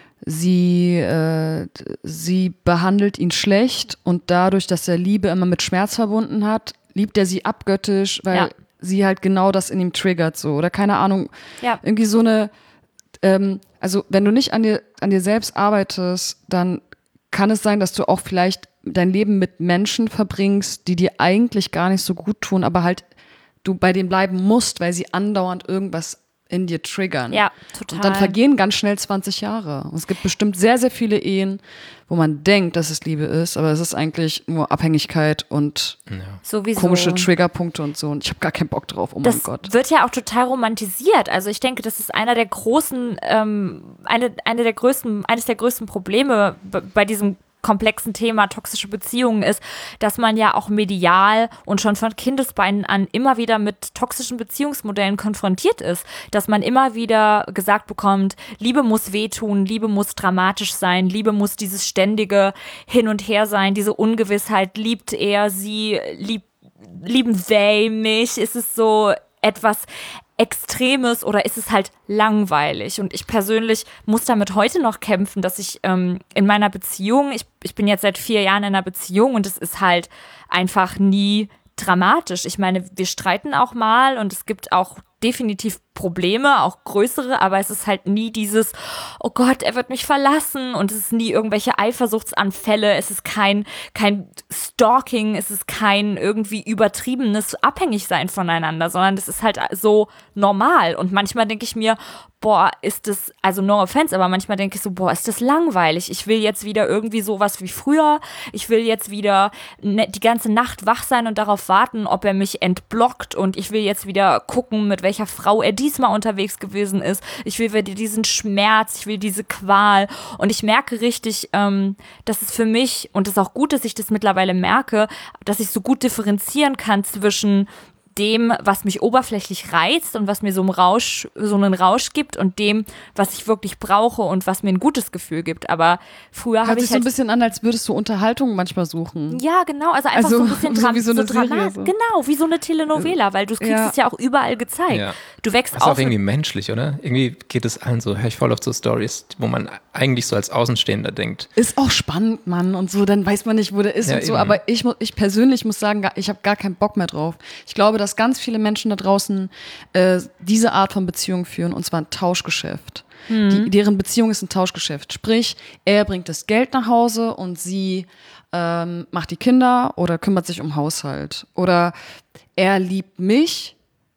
sie äh, sie behandelt ihn schlecht und dadurch, dass er Liebe immer mit Schmerz verbunden hat, liebt er sie abgöttisch, weil Ja. sie halt genau das in ihm triggert so oder keine Ahnung, Ja. irgendwie so eine ähm, also wenn du nicht an dir an dir selbst arbeitest, dann kann es sein, dass du auch vielleicht dein Leben mit Menschen verbringst, die dir eigentlich gar nicht so gut tun, aber halt du bei denen bleiben musst, weil sie andauernd irgendwas in dir triggern. Ja, total. Und dann vergehen ganz schnell zwanzig Jahre. Und es gibt bestimmt sehr, sehr viele Ehen, wo man denkt, dass es Liebe ist, aber es ist eigentlich nur Abhängigkeit und Sowieso. komische Triggerpunkte und so. Und ich habe gar keinen Bock drauf, oh Das mein Gott. wird ja auch total romantisiert. Also ich denke, das ist einer der großen, ähm, eine, eine der größten, eines der größten Probleme b- bei diesem komplexen Thema toxische Beziehungen ist, dass man ja auch medial und schon von Kindesbeinen an immer wieder mit toxischen Beziehungsmodellen konfrontiert ist, dass man immer wieder gesagt bekommt, Liebe muss wehtun, Liebe muss dramatisch sein, Liebe muss dieses ständige Hin und Her sein, diese Ungewissheit, liebt er sie, lieb, lieben they mich, ist es so etwas Extremes oder ist es halt langweilig? Und ich persönlich muss damit heute noch kämpfen, dass ich ähm, in meiner Beziehung, ich, ich bin jetzt seit vier Jahren in einer Beziehung und es ist halt einfach nie dramatisch. Ich meine, wir streiten auch mal und es gibt auch definitiv Probleme, auch größere, aber es ist halt nie dieses, oh Gott, er wird mich verlassen und es ist nie irgendwelche Eifersuchtsanfälle, es ist kein, kein Stalking, es ist kein irgendwie übertriebenes Abhängigsein voneinander, sondern es ist halt so normal und manchmal denke ich mir, boah, ist das, also no offense, aber manchmal denke ich so, boah, ist das langweilig, ich will jetzt wieder irgendwie sowas wie früher, ich will jetzt wieder ne, die ganze Nacht wach sein und darauf warten, ob er mich entblockt und ich will jetzt wieder gucken, mit welcher Frau er diesmal unterwegs gewesen ist, ich will wieder diesen Schmerz, ich will diese Qual und ich merke richtig, ähm, dass es für mich, und es ist auch gut, dass ich das mittlerweile merke, dass ich so gut differenzieren kann zwischen dem, was mich oberflächlich reizt und was mir so einen Rausch, so einen Rausch gibt und dem, was ich wirklich brauche und was mir ein gutes Gefühl gibt. Aber früher habe Hört ich sich so halt ein bisschen an, als würdest du Unterhaltung manchmal suchen. ja, genau, also einfach Also, so ein bisschen so dran, wie so eine Serie, Dramat, so. genau, wie so eine Telenovela, weil du kriegst Ja. es ja auch überall gezeigt. Ja. Du wächst Das ist auch auf irgendwie mit, menschlich, oder? Irgendwie geht es allen so, höre ich voll auf so Stories, wo man eigentlich so als Außenstehender denkt. Ist auch spannend, Mann, und so, dann weiß man nicht, wo der ist Ja, und so, eben. aber ich, mu- ich persönlich muss sagen, gar- ich habe gar keinen Bock mehr drauf. Ich glaube, dass ganz viele Menschen da draußen äh, diese Art von Beziehung führen, und zwar ein Tauschgeschäft. Die, deren Beziehung ist ein Tauschgeschäft. Sprich, er bringt das Geld nach Hause und sie ähm, macht die Kinder oder kümmert sich um Haushalt. Oder er liebt mich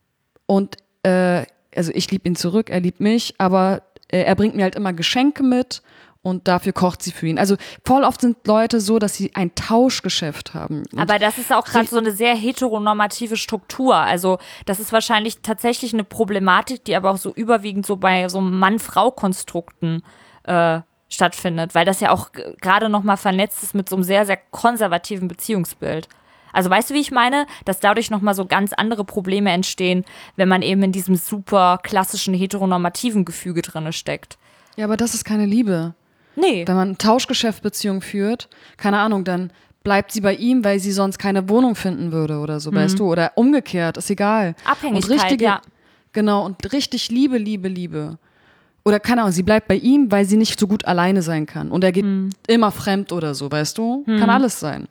und äh, also ich liebe ihn zurück, er liebt mich, aber äh, er bringt mir halt immer Geschenke mit und dafür kocht sie für ihn. Also voll oft sind Leute so, dass sie ein Tauschgeschäft haben. Und aber das ist auch gerade so eine sehr heteronormative Struktur. Also das ist wahrscheinlich tatsächlich eine Problematik, die aber auch so überwiegend so bei so Mann-Frau-Konstrukten äh, stattfindet, weil das ja auch g- gerade nochmal vernetzt ist mit so einem sehr, sehr konservativen Beziehungsbild. Also weißt du, wie ich meine? Dass dadurch nochmal so ganz andere Probleme entstehen, wenn man eben in diesem super klassischen heteronormativen Gefüge drinne steckt. ja, aber das ist keine Liebe. Nee. Wenn man eine Tauschgeschäftbeziehung führt, keine Ahnung, dann bleibt sie bei ihm, weil sie sonst keine Wohnung finden würde oder so, weißt du? Oder umgekehrt, ist egal. Abhängigkeit, und richtige, ja. Genau, und richtig Liebe, Liebe, Liebe. Oder keine Ahnung, sie bleibt bei ihm, weil sie nicht so gut alleine sein kann. Und er geht immer fremd oder so, weißt du? Kann alles sein.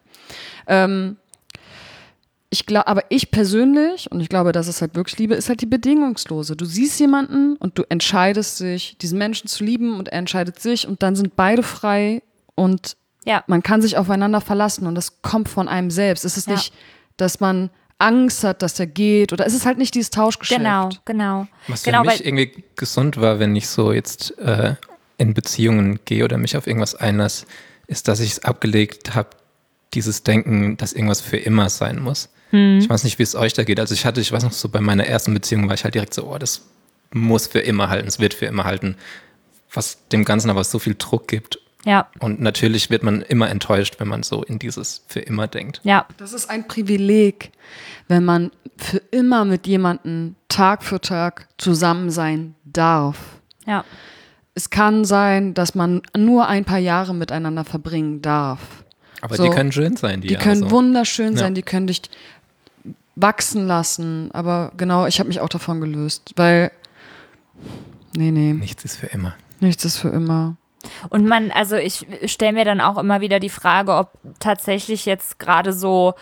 Ähm, ich glaube, aber ich persönlich, und ich glaube, das ist halt wirklich Liebe, ist halt die bedingungslose. Du siehst jemanden und du entscheidest dich, diesen Menschen zu lieben, und er entscheidet sich, und dann sind beide frei und Ja. man kann sich aufeinander verlassen, und das kommt von einem selbst. Es ist Ja. nicht, dass man Angst hat, dass der geht, oder es ist halt nicht dieses Tauschgeschäft. Genau, genau. Was genau, für mich weil, irgendwie gesund war, wenn ich so jetzt äh, in Beziehungen gehe oder mich auf irgendwas einlasse, ist, dass ich es abgelegt habe, dieses Denken, dass irgendwas für immer sein muss. Hm. Ich weiß nicht, wie es euch da geht. Also ich hatte, ich weiß noch, so bei meiner ersten Beziehung war ich halt direkt so, oh, das muss für immer halten, es wird für immer halten, was dem Ganzen aber so viel Druck gibt. ja, Und natürlich wird man immer enttäuscht, wenn man so in dieses für immer denkt. ja, Das ist ein Privileg, wenn man für immer mit jemandem Tag für Tag zusammen sein darf. ja. Es kann sein, dass man nur ein paar Jahre miteinander verbringen darf. Aber So. die können schön sein, die, Die Jahre können so. wunderschön Ja. sein, die können dich wachsen lassen. Aber genau, ich habe mich auch davon gelöst, weil, nee, nee, Nichts ist für immer. nichts ist für immer. Und man, also ich stelle mir dann auch immer wieder die Frage, ob tatsächlich jetzt gerade so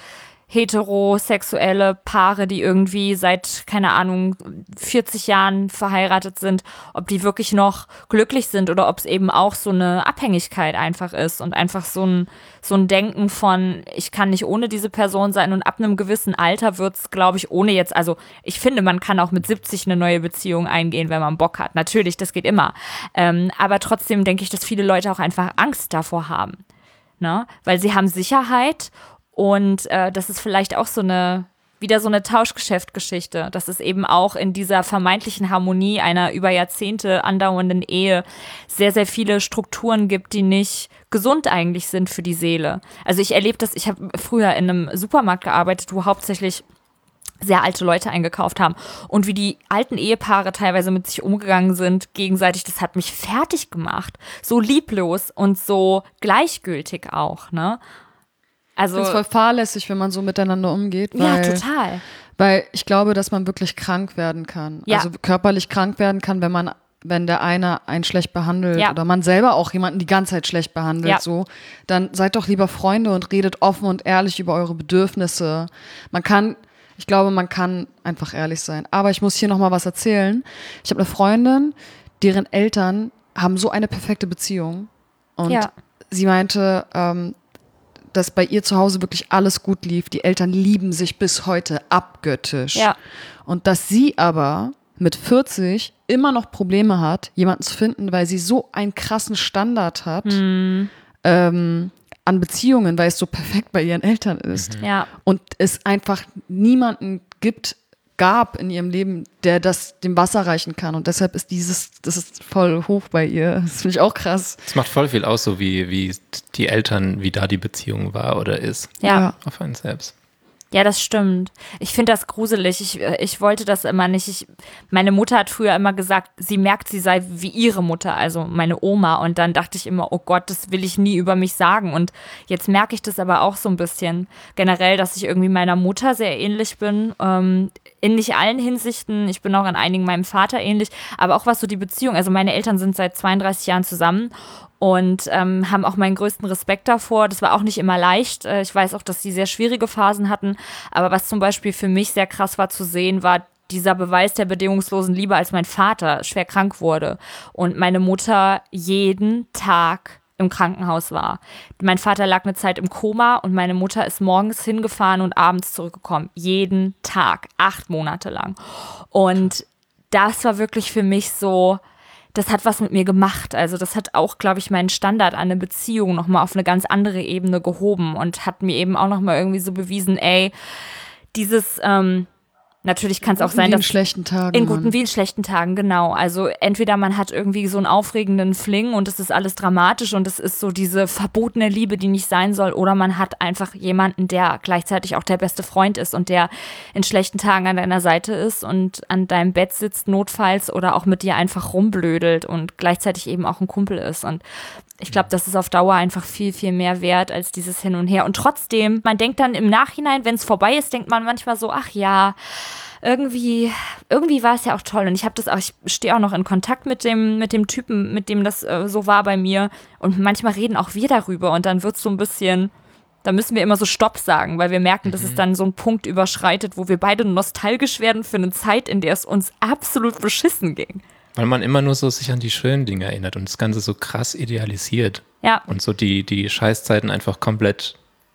heterosexuelle Paare, die irgendwie seit, keine Ahnung, vierzig Jahren verheiratet sind, ob die wirklich noch glücklich sind oder ob es eben auch so eine Abhängigkeit einfach ist und einfach so ein, so ein Denken von, ich kann nicht ohne diese Person sein und ab einem gewissen Alter wird es, glaube ich, ohne jetzt, also ich finde, man kann auch mit siebzig eine neue Beziehung eingehen, wenn man Bock hat. Natürlich, das geht immer. Ähm, aber trotzdem denke ich, dass viele Leute auch einfach Angst davor haben, ne? Weil sie haben Sicherheit. Und äh, das ist vielleicht auch so eine, wieder so eine Tauschgeschäftgeschichte, dass es eben auch in dieser vermeintlichen Harmonie einer über Jahrzehnte andauernden Ehe sehr, sehr viele Strukturen gibt, die nicht gesund eigentlich sind für die Seele. Also ich erlebe das, ich habe früher in einem Supermarkt gearbeitet, wo hauptsächlich sehr alte Leute eingekauft haben und wie die alten Ehepaare teilweise mit sich umgegangen sind, gegenseitig, das hat mich fertig gemacht. So lieblos und so gleichgültig auch, ne? Also, Ich finde es voll fahrlässig, wenn man so miteinander umgeht. Weil, ja, total. Weil ich glaube, dass man wirklich krank werden kann. Ja. Also körperlich krank werden kann, wenn man, wenn der eine einen schlecht behandelt Ja. oder man selber auch jemanden die ganze Zeit schlecht behandelt, Ja. so, dann seid doch lieber Freunde und redet offen und ehrlich über eure Bedürfnisse. Man kann, ich glaube, man kann einfach ehrlich sein. Aber ich muss hier nochmal was erzählen. Ich habe eine Freundin, deren Eltern haben so eine perfekte Beziehung. Und Ja. sie meinte, ähm, dass bei ihr zu Hause wirklich alles gut lief. Die Eltern lieben sich bis heute abgöttisch. Ja. Und dass sie aber mit vierzig immer noch Probleme hat, jemanden zu finden, weil sie so einen krassen Standard hat Mhm. ähm, an Beziehungen, weil es so perfekt bei ihren Eltern ist. Ja. Und es einfach niemanden gibt, gab in ihrem Leben, der das dem Wasser reichen kann. Und deshalb ist dieses, das ist voll hoch bei ihr. Das finde ich auch krass. Es macht voll viel aus, so wie, wie die Eltern, wie da die Beziehung war oder ist. Ja. Auf einen selbst. Ja, das stimmt. Ich finde das gruselig. Ich, ich wollte das immer nicht. Ich, meine Mutter hat früher immer gesagt, sie merkt, sie sei wie ihre Mutter, also meine Oma. Und dann dachte ich immer, oh Gott, das will ich nie über mich sagen. Und jetzt merke ich das aber auch so ein bisschen generell, dass ich irgendwie meiner Mutter sehr ähnlich bin. Ähm, in nicht allen Hinsichten. Ich bin auch in einigen meinem Vater ähnlich. Aber auch was so die Beziehung. Also meine Eltern sind seit zweiunddreißig Jahren zusammen. Und ähm, haben auch meinen größten Respekt davor. Das war auch nicht immer leicht. Äh, ich weiß auch, dass sie sehr schwierige Phasen hatten. Aber was zum Beispiel für mich sehr krass war zu sehen, war dieser Beweis der bedingungslosen Liebe, als mein Vater schwer krank wurde und meine Mutter jeden Tag im Krankenhaus war. Mein Vater lag eine Zeit im Koma und meine Mutter ist morgens hingefahren und abends zurückgekommen. Jeden Tag, acht Monate lang. Und das war wirklich für mich so... Das hat was mit mir gemacht. Also das hat auch, glaube ich, meinen Standard an eine Beziehung nochmal auf eine ganz andere Ebene gehoben und hat mir eben auch nochmal irgendwie so bewiesen, ey, dieses, ähm, natürlich kann es auch sein, in dass schlechten Tagen. in guten Mann. wie in schlechten Tagen, genau. Also entweder man hat irgendwie so einen aufregenden Fling und es ist alles dramatisch und es ist so diese verbotene Liebe, die nicht sein soll, oder man hat einfach jemanden, der gleichzeitig auch der beste Freund ist und der in schlechten Tagen an deiner Seite ist und an deinem Bett sitzt notfalls oder auch mit dir einfach rumblödelt und gleichzeitig eben auch ein Kumpel ist. Und ich glaube, das ist auf Dauer einfach viel, viel mehr wert als dieses Hin und Her. Und trotzdem, man denkt dann im Nachhinein, wenn es vorbei ist, denkt man manchmal so, ach ja, irgendwie, irgendwie war es ja auch toll. Und ich habe das auch, ich stehe auch noch in Kontakt mit dem, mit dem Typen, mit dem das äh, so war bei mir. Und manchmal reden auch wir darüber und dann wird es so ein bisschen, da müssen wir immer so Stopp sagen, weil wir merken, dass es dann so einen Punkt überschreitet, wo wir beide nostalgisch werden für eine Zeit, in der es uns absolut beschissen ging. Weil man immer nur so sich an die schönen Dinge erinnert und das Ganze so krass idealisiert. Ja. Und so die, die Scheißzeiten einfach komplett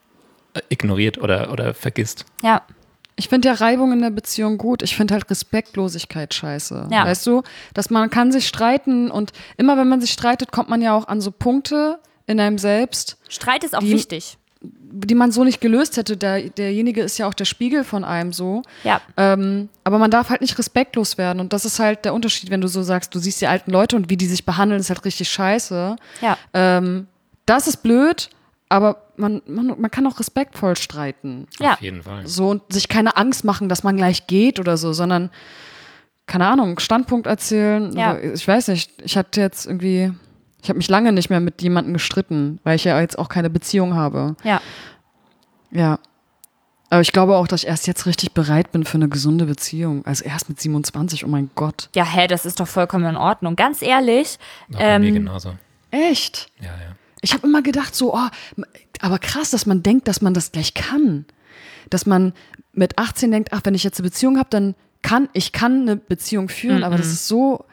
ignoriert oder, oder vergisst. Ja. Ich finde ja Reibung in der Beziehung gut. Ich finde halt Respektlosigkeit scheiße. Ja. Weißt du, dass man kann sich streiten und immer wenn man sich streitet, kommt man ja auch an so Punkte in einem selbst, Streit ist auch Die- wichtig. die man so nicht gelöst hätte. Der, derjenige ist ja auch der Spiegel von einem so. Ja. Ähm, aber man darf halt nicht respektlos werden. Und das ist halt der Unterschied, wenn du so sagst, du siehst die alten Leute und wie die sich behandeln, ist halt richtig scheiße. Ja. Ähm, das ist blöd, aber man, man, man kann auch respektvoll streiten. Ja. Auf jeden Fall. So und sich keine Angst machen, dass man gleich geht oder so, sondern, keine Ahnung, Standpunkt erzählen. Ja. Ich weiß nicht, ich hatte jetzt irgendwie, ich habe mich lange nicht mehr mit jemandem gestritten, weil ich ja jetzt auch keine Beziehung habe. Ja. Ja. Aber ich glaube auch, dass ich erst jetzt richtig bereit bin für eine gesunde Beziehung. Also erst mit siebenundzwanzig, oh mein Gott. Ja, hä, das ist doch vollkommen in Ordnung. Ganz ehrlich. War bei mir Ähm, genauso. Echt? Ja, ja. Ich habe immer gedacht so, oh, aber krass, dass man denkt, dass man das gleich kann. Dass man mit achtzehn denkt, ach, wenn ich jetzt eine Beziehung habe, dann kann, ich kann eine Beziehung führen. Mhm. Aber das ist so,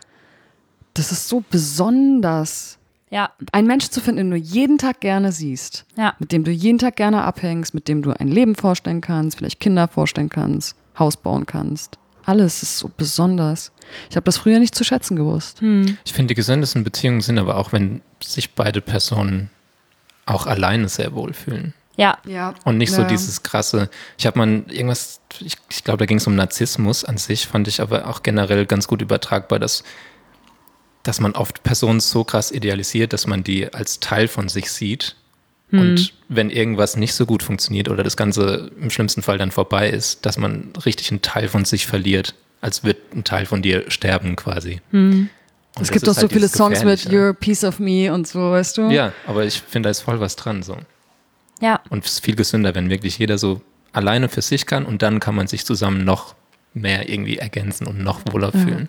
das ist so besonders. ja, Einen Menschen zu finden, den du jeden Tag gerne siehst, ja. mit dem du jeden Tag gerne abhängst, mit dem du ein Leben vorstellen kannst, vielleicht Kinder vorstellen kannst, Haus bauen kannst. Alles ist so besonders. Ich habe das früher nicht zu schätzen gewusst. Hm. Ich finde, die gesündesten Beziehungen sind aber auch, wenn sich beide Personen auch alleine sehr wohlfühlen. Ja, Ja. Und nicht so Ja. dieses krasse, ich habe mal irgendwas, ich, ich glaube, da ging es um Narzissmus an sich, fand ich aber auch generell ganz gut übertragbar, dass, dass man oft Personen so krass idealisiert, dass man die als Teil von sich sieht. Und wenn irgendwas nicht so gut funktioniert oder das Ganze im schlimmsten Fall dann vorbei ist, dass man richtig einen Teil von sich verliert, als wird ein Teil von dir sterben quasi. Und Es das gibt ist doch so halt viele dieses Songs mit Gefährliche. You're a Piece of Me und so, weißt du? Ja, aber ich finde, da ist voll was dran so. ja. Und es ist viel gesünder, wenn wirklich jeder so alleine für sich kann und dann kann man sich zusammen noch mehr irgendwie ergänzen und noch wohler fühlen.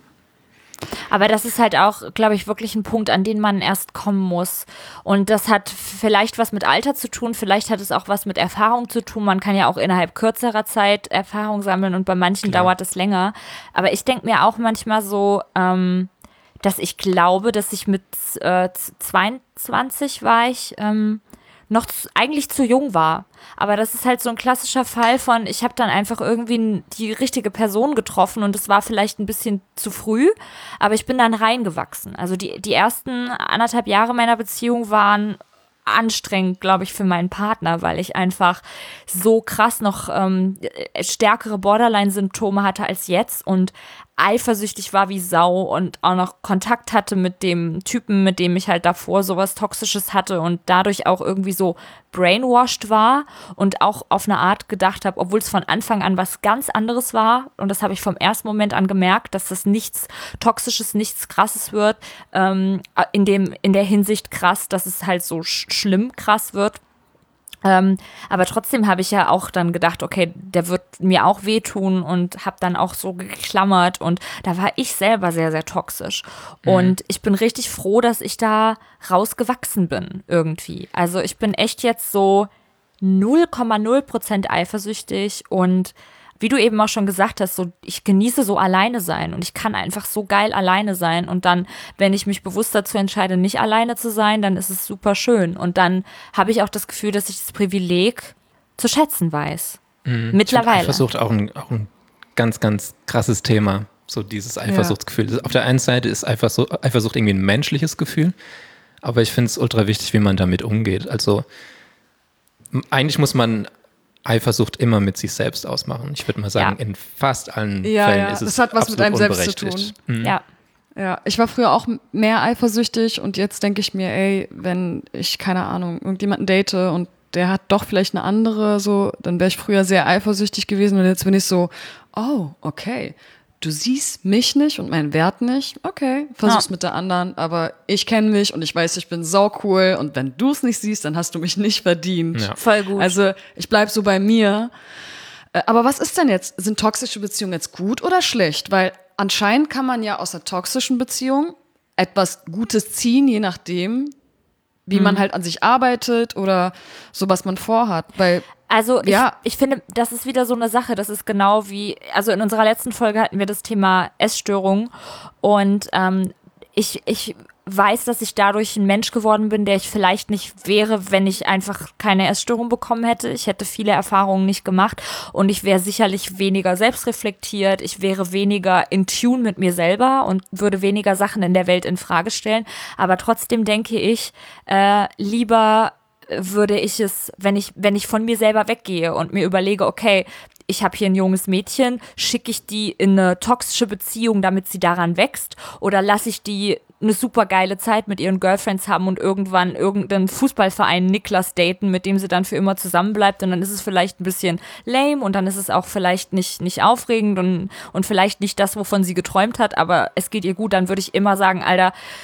Aber das ist halt auch, glaube ich, wirklich ein Punkt, an den man erst kommen muss. Und das hat vielleicht was mit Alter zu tun, vielleicht hat es auch was mit Erfahrung zu tun. Man kann ja auch innerhalb kürzerer Zeit Erfahrung sammeln und bei manchen Klar. dauert es länger. Aber ich denke mir auch manchmal so, ähm, dass ich glaube, dass ich mit äh, zweiundzwanzig war ich, ähm, noch zu, eigentlich zu jung war. Aber das ist halt so ein klassischer Fall von, ich habe dann einfach irgendwie die richtige Person getroffen und es war vielleicht ein bisschen zu früh, aber ich bin dann reingewachsen. Also die, die ersten anderthalb Jahre meiner Beziehung waren anstrengend, glaube ich, für meinen Partner, weil ich einfach so krass noch ähm, stärkere Borderline-Symptome hatte als jetzt und eifersüchtig war wie Sau und auch noch Kontakt hatte mit dem Typen, mit dem ich halt davor sowas Toxisches hatte und dadurch auch irgendwie so brainwashed war und auch auf eine Art gedacht habe, obwohl es von Anfang an was ganz anderes war und das habe ich vom ersten Moment an gemerkt, dass das nichts Toxisches, nichts Krasses wird, ähm, in dem, in der Hinsicht krass, dass es halt so sch- schlimm krass wird. Ähm, aber trotzdem habe ich ja auch dann gedacht, okay, der wird mir auch wehtun und habe dann auch so geklammert und da war ich selber sehr, sehr toxisch. Mhm. Und ich bin richtig froh, dass ich da rausgewachsen bin irgendwie. Also ich bin echt jetzt so null Komma null Prozent eifersüchtig und wie du eben auch schon gesagt hast, so ich genieße so alleine sein und ich kann einfach so geil alleine sein und dann, wenn ich mich bewusst dazu entscheide, nicht alleine zu sein, dann ist es super schön und dann habe ich auch das Gefühl, dass ich das Privileg zu schätzen weiß. Mhm. Mittlerweile. Ich versucht auch ein, auch ein ganz, ganz krasses Thema, so dieses Eifersuchtsgefühl. Ja. Auf der einen Seite ist Eifersucht, Eifersucht irgendwie ein menschliches Gefühl, aber ich finde es ultra wichtig, wie man damit umgeht. Also eigentlich muss man Eifersucht immer mit sich selbst ausmachen. Ich würde mal sagen, ja. in fast allen ja, Fällen ja. ist es das hat was mit einem selbst zu tun. Mhm. Ja. Ja, ich war früher auch mehr eifersüchtig und jetzt denke ich mir, ey, wenn ich, keine Ahnung, irgendjemanden date und der hat doch vielleicht eine andere, so, dann wäre ich früher sehr eifersüchtig gewesen und jetzt bin ich so, oh, okay, du siehst mich nicht und meinen Wert nicht, okay, versuch's ja. mit der anderen, aber ich kenne mich und ich weiß, ich bin sau cool und wenn du es nicht siehst, dann hast du mich nicht verdient. Ja. Voll gut. Also ich bleib so bei mir. Aber was ist denn jetzt, sind toxische Beziehungen jetzt gut oder schlecht? Weil anscheinend kann man ja aus einer toxischen Beziehung etwas Gutes ziehen, je nachdem, wie mhm. man halt an sich arbeitet oder so, was man vorhat. Weil Also ich, ja. ich finde, das ist wieder so eine Sache, das ist genau wie, also in unserer letzten Folge hatten wir das Thema Essstörung und ähm, ich, ich weiß, dass ich dadurch ein Mensch geworden bin, der ich vielleicht nicht wäre, wenn ich einfach keine Essstörung bekommen hätte. Ich hätte viele Erfahrungen nicht gemacht und ich wäre sicherlich weniger selbstreflektiert, ich wäre weniger in Tune mit mir selber und würde weniger Sachen in der Welt in Frage stellen, aber trotzdem denke ich, äh, lieber würde ich es, wenn ich, wenn ich von mir selber weggehe und mir überlege, okay, ich habe hier ein junges Mädchen, schicke ich die in eine toxische Beziehung, damit sie daran wächst, oder lasse ich die eine super geile Zeit mit ihren Girlfriends haben und irgendwann irgendeinen Fußballverein Niklas daten, mit dem sie dann für immer zusammenbleibt und dann ist es vielleicht ein bisschen lame und dann ist es auch vielleicht nicht, nicht aufregend und, und vielleicht nicht das, wovon sie geträumt hat, aber es geht ihr gut, dann würde ich immer sagen, Alter,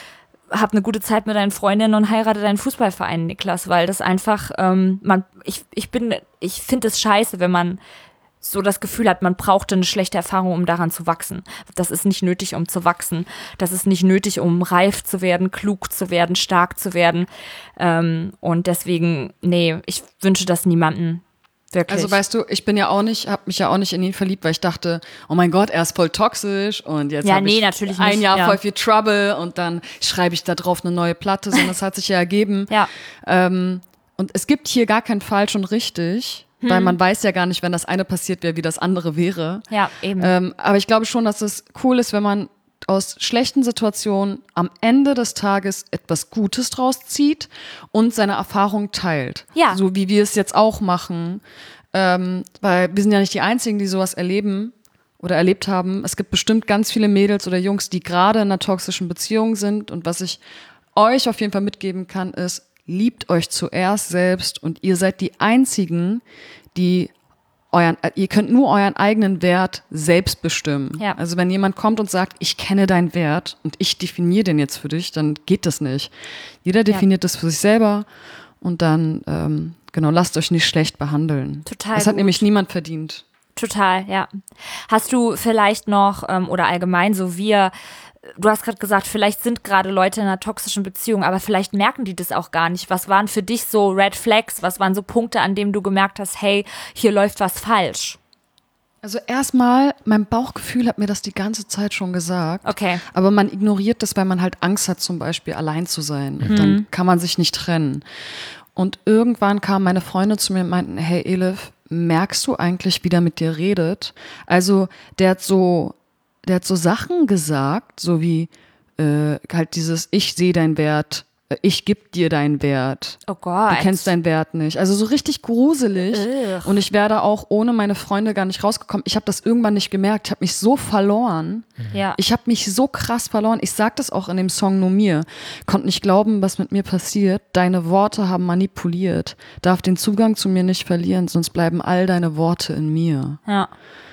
hab eine gute Zeit mit deinen Freundinnen und heirate deinen Fußballverein, Niklas, weil das einfach, ähm, man, ich, ich bin, ich finde es scheiße, wenn man so das Gefühl hat, man brauchte eine schlechte Erfahrung, um daran zu wachsen. Das ist nicht nötig, um zu wachsen. Das ist nicht nötig, um reif zu werden, klug zu werden, stark zu werden. Ähm, und deswegen, nee, ich wünsche das niemandem. Wirklich. Also weißt du, ich bin ja auch nicht, habe mich ja auch nicht in ihn verliebt, weil ich dachte, oh mein Gott, er ist voll toxisch und jetzt Ja, habe nee, ich natürlich ein nicht, Jahr ja. voll viel Trouble und dann schreibe ich da drauf eine neue Platte, sondern es hat sich ja ergeben. Ja. Ähm, und es gibt hier gar kein falsch und richtig, Hm. weil man weiß ja gar nicht, wenn das eine passiert wäre, wie das andere wäre. Ja, eben. Ähm, aber ich glaube schon, dass es cool ist, wenn man aus schlechten Situationen am Ende des Tages etwas Gutes draus zieht und seine Erfahrung teilt. Ja. So wie wir es jetzt auch machen. Ähm, weil wir sind ja nicht die Einzigen, die sowas erleben oder erlebt haben. Es gibt bestimmt ganz viele Mädels oder Jungs, die gerade in einer toxischen Beziehung sind. Und was ich euch auf jeden Fall mitgeben kann, ist, liebt euch zuerst selbst und ihr seid die Einzigen, die euren, ihr könnt nur euren eigenen Wert selbst bestimmen. Ja. Also wenn jemand kommt und sagt, ich kenne deinen Wert und ich definiere den jetzt für dich, dann geht das nicht. Jeder definiert das für sich selber und dann, ähm, genau, lasst euch nicht schlecht behandeln. Total Das hat gut. nämlich niemand verdient. Total, ja. Hast du vielleicht noch, ähm, oder allgemein so wir, du hast gerade gesagt, vielleicht sind gerade Leute in einer toxischen Beziehung, aber vielleicht merken die das auch gar nicht. Was waren für dich so Red Flags? Was waren so Punkte, an denen du gemerkt hast, hey, hier läuft was falsch? Also erstmal, mein Bauchgefühl hat mir das die ganze Zeit schon gesagt. Okay. Aber man ignoriert das, weil man halt Angst hat, zum Beispiel allein zu sein. Und dann kann man sich nicht trennen. Und irgendwann kamen meine Freunde zu mir und meinten, hey Elif, merkst du eigentlich, wie der mit dir redet? Also der hat so, der hat so Sachen gesagt, so wie äh, halt dieses, ich sehe deinen Wert, äh, ich geb dir deinen Wert. Oh Gott. Du kennst deinen Wert nicht. Also so richtig gruselig. Ugh. Und ich wäre da auch ohne meine Freunde gar nicht rausgekommen. Ich habe das irgendwann nicht gemerkt. Ich habe mich so verloren. Ja. Ich habe mich so krass verloren. Ich sag das auch in dem Song Nur mir. Konnte nicht glauben, was mit mir passiert. Deine Worte haben manipuliert. Darf den Zugang zu mir nicht verlieren, sonst bleiben all deine Worte in mir. Ja.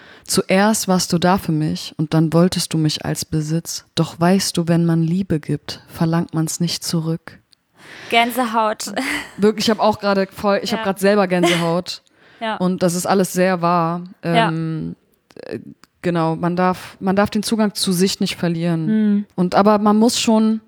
Zuerst warst du da für mich und dann wolltest du mich als Besitz. Doch weißt du, wenn man Liebe gibt, verlangt man es nicht zurück. Gänsehaut. Wirklich, ich habe auch gerade voll, ich Ja. habe gerade selber Gänsehaut. Ja. Und das ist alles sehr wahr. Ja. Ähm, äh, genau, man darf, man darf den Zugang zu sich nicht verlieren. Hm. Und aber man muss schon,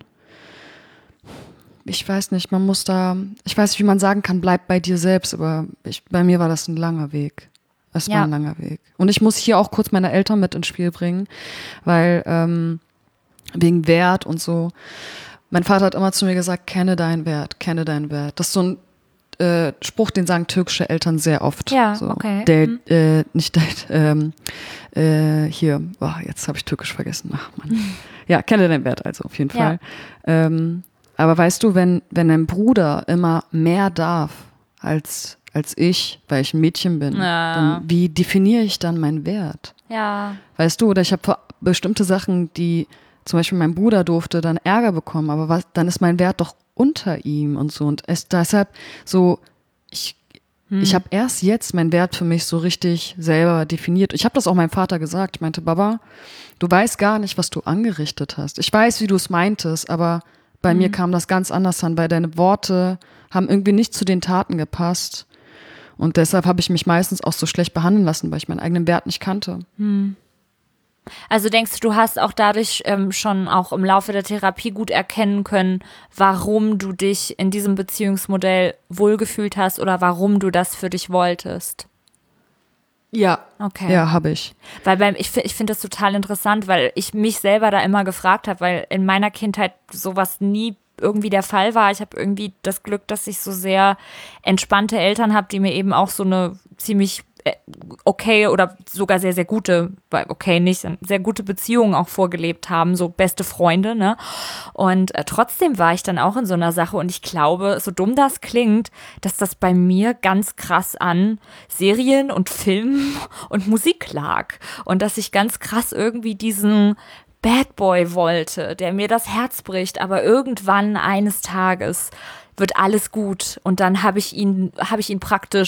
ich weiß nicht, man muss da, ich weiß nicht, wie man sagen kann, bleib bei dir selbst, aber ich, bei mir war das ein langer Weg. Es war Ja. ein langer Weg. Und ich muss hier auch kurz meine Eltern mit ins Spiel bringen, weil ähm, wegen Wert und so. Mein Vater hat immer zu mir gesagt, kenne deinen Wert, kenne deinen Wert. Das ist so ein äh, Spruch, den sagen türkische Eltern sehr oft. Ja, so. okay. Der, Mhm. äh, nicht der, ähm, äh, hier, oh, jetzt habe ich türkisch vergessen. Ach Mann. Ja, kenne deinen Wert also auf jeden Ja. Fall. Ähm, aber weißt du, wenn, wenn ein Bruder immer mehr darf als, als ich, weil ich ein Mädchen bin, Ja. dann wie definiere ich dann meinen Wert? Ja. Weißt du, oder ich habe bestimmte Sachen, die zum Beispiel mein Bruder durfte, dann Ärger bekommen, aber was, dann ist mein Wert doch unter ihm und so. Und es deshalb so, ich, Hm. ich habe erst jetzt meinen Wert für mich so richtig selber definiert. Ich habe das auch meinem Vater gesagt. Ich meinte, Baba, du weißt gar nicht, was du angerichtet hast. Ich weiß, wie du es meintest, aber bei mir kam das ganz anders an, weil deine Worte haben irgendwie nicht zu den Taten gepasst. Und deshalb habe ich mich meistens auch so schlecht behandeln lassen, weil ich meinen eigenen Wert nicht kannte. Also denkst du, du hast auch dadurch ähm, schon auch im Laufe der Therapie gut erkennen können, warum du dich in diesem Beziehungsmodell wohlgefühlt hast oder warum du das für dich wolltest? Ja. Okay. Ja, habe ich. Weil beim, ich, fi- ich finde das total interessant, weil ich mich selber da immer gefragt habe, weil in meiner Kindheit sowas nie irgendwie der Fall war. Ich habe irgendwie das Glück, dass ich so sehr entspannte Eltern habe, die mir eben auch so eine ziemlich äh, okay oder sogar sehr, sehr gute, weil okay nicht, sehr gute Beziehungen auch vorgelebt haben, so beste Freunde, ne? Und äh, trotzdem war ich dann auch in so einer Sache und ich glaube, so dumm das klingt, dass das bei mir ganz krass an Serien und Filmen und Musik lag und dass ich ganz krass irgendwie diesen Bad Boy wollte, der mir das Herz bricht, aber irgendwann eines Tages wird alles gut und dann habe ich ihn, habe ich ihn praktisch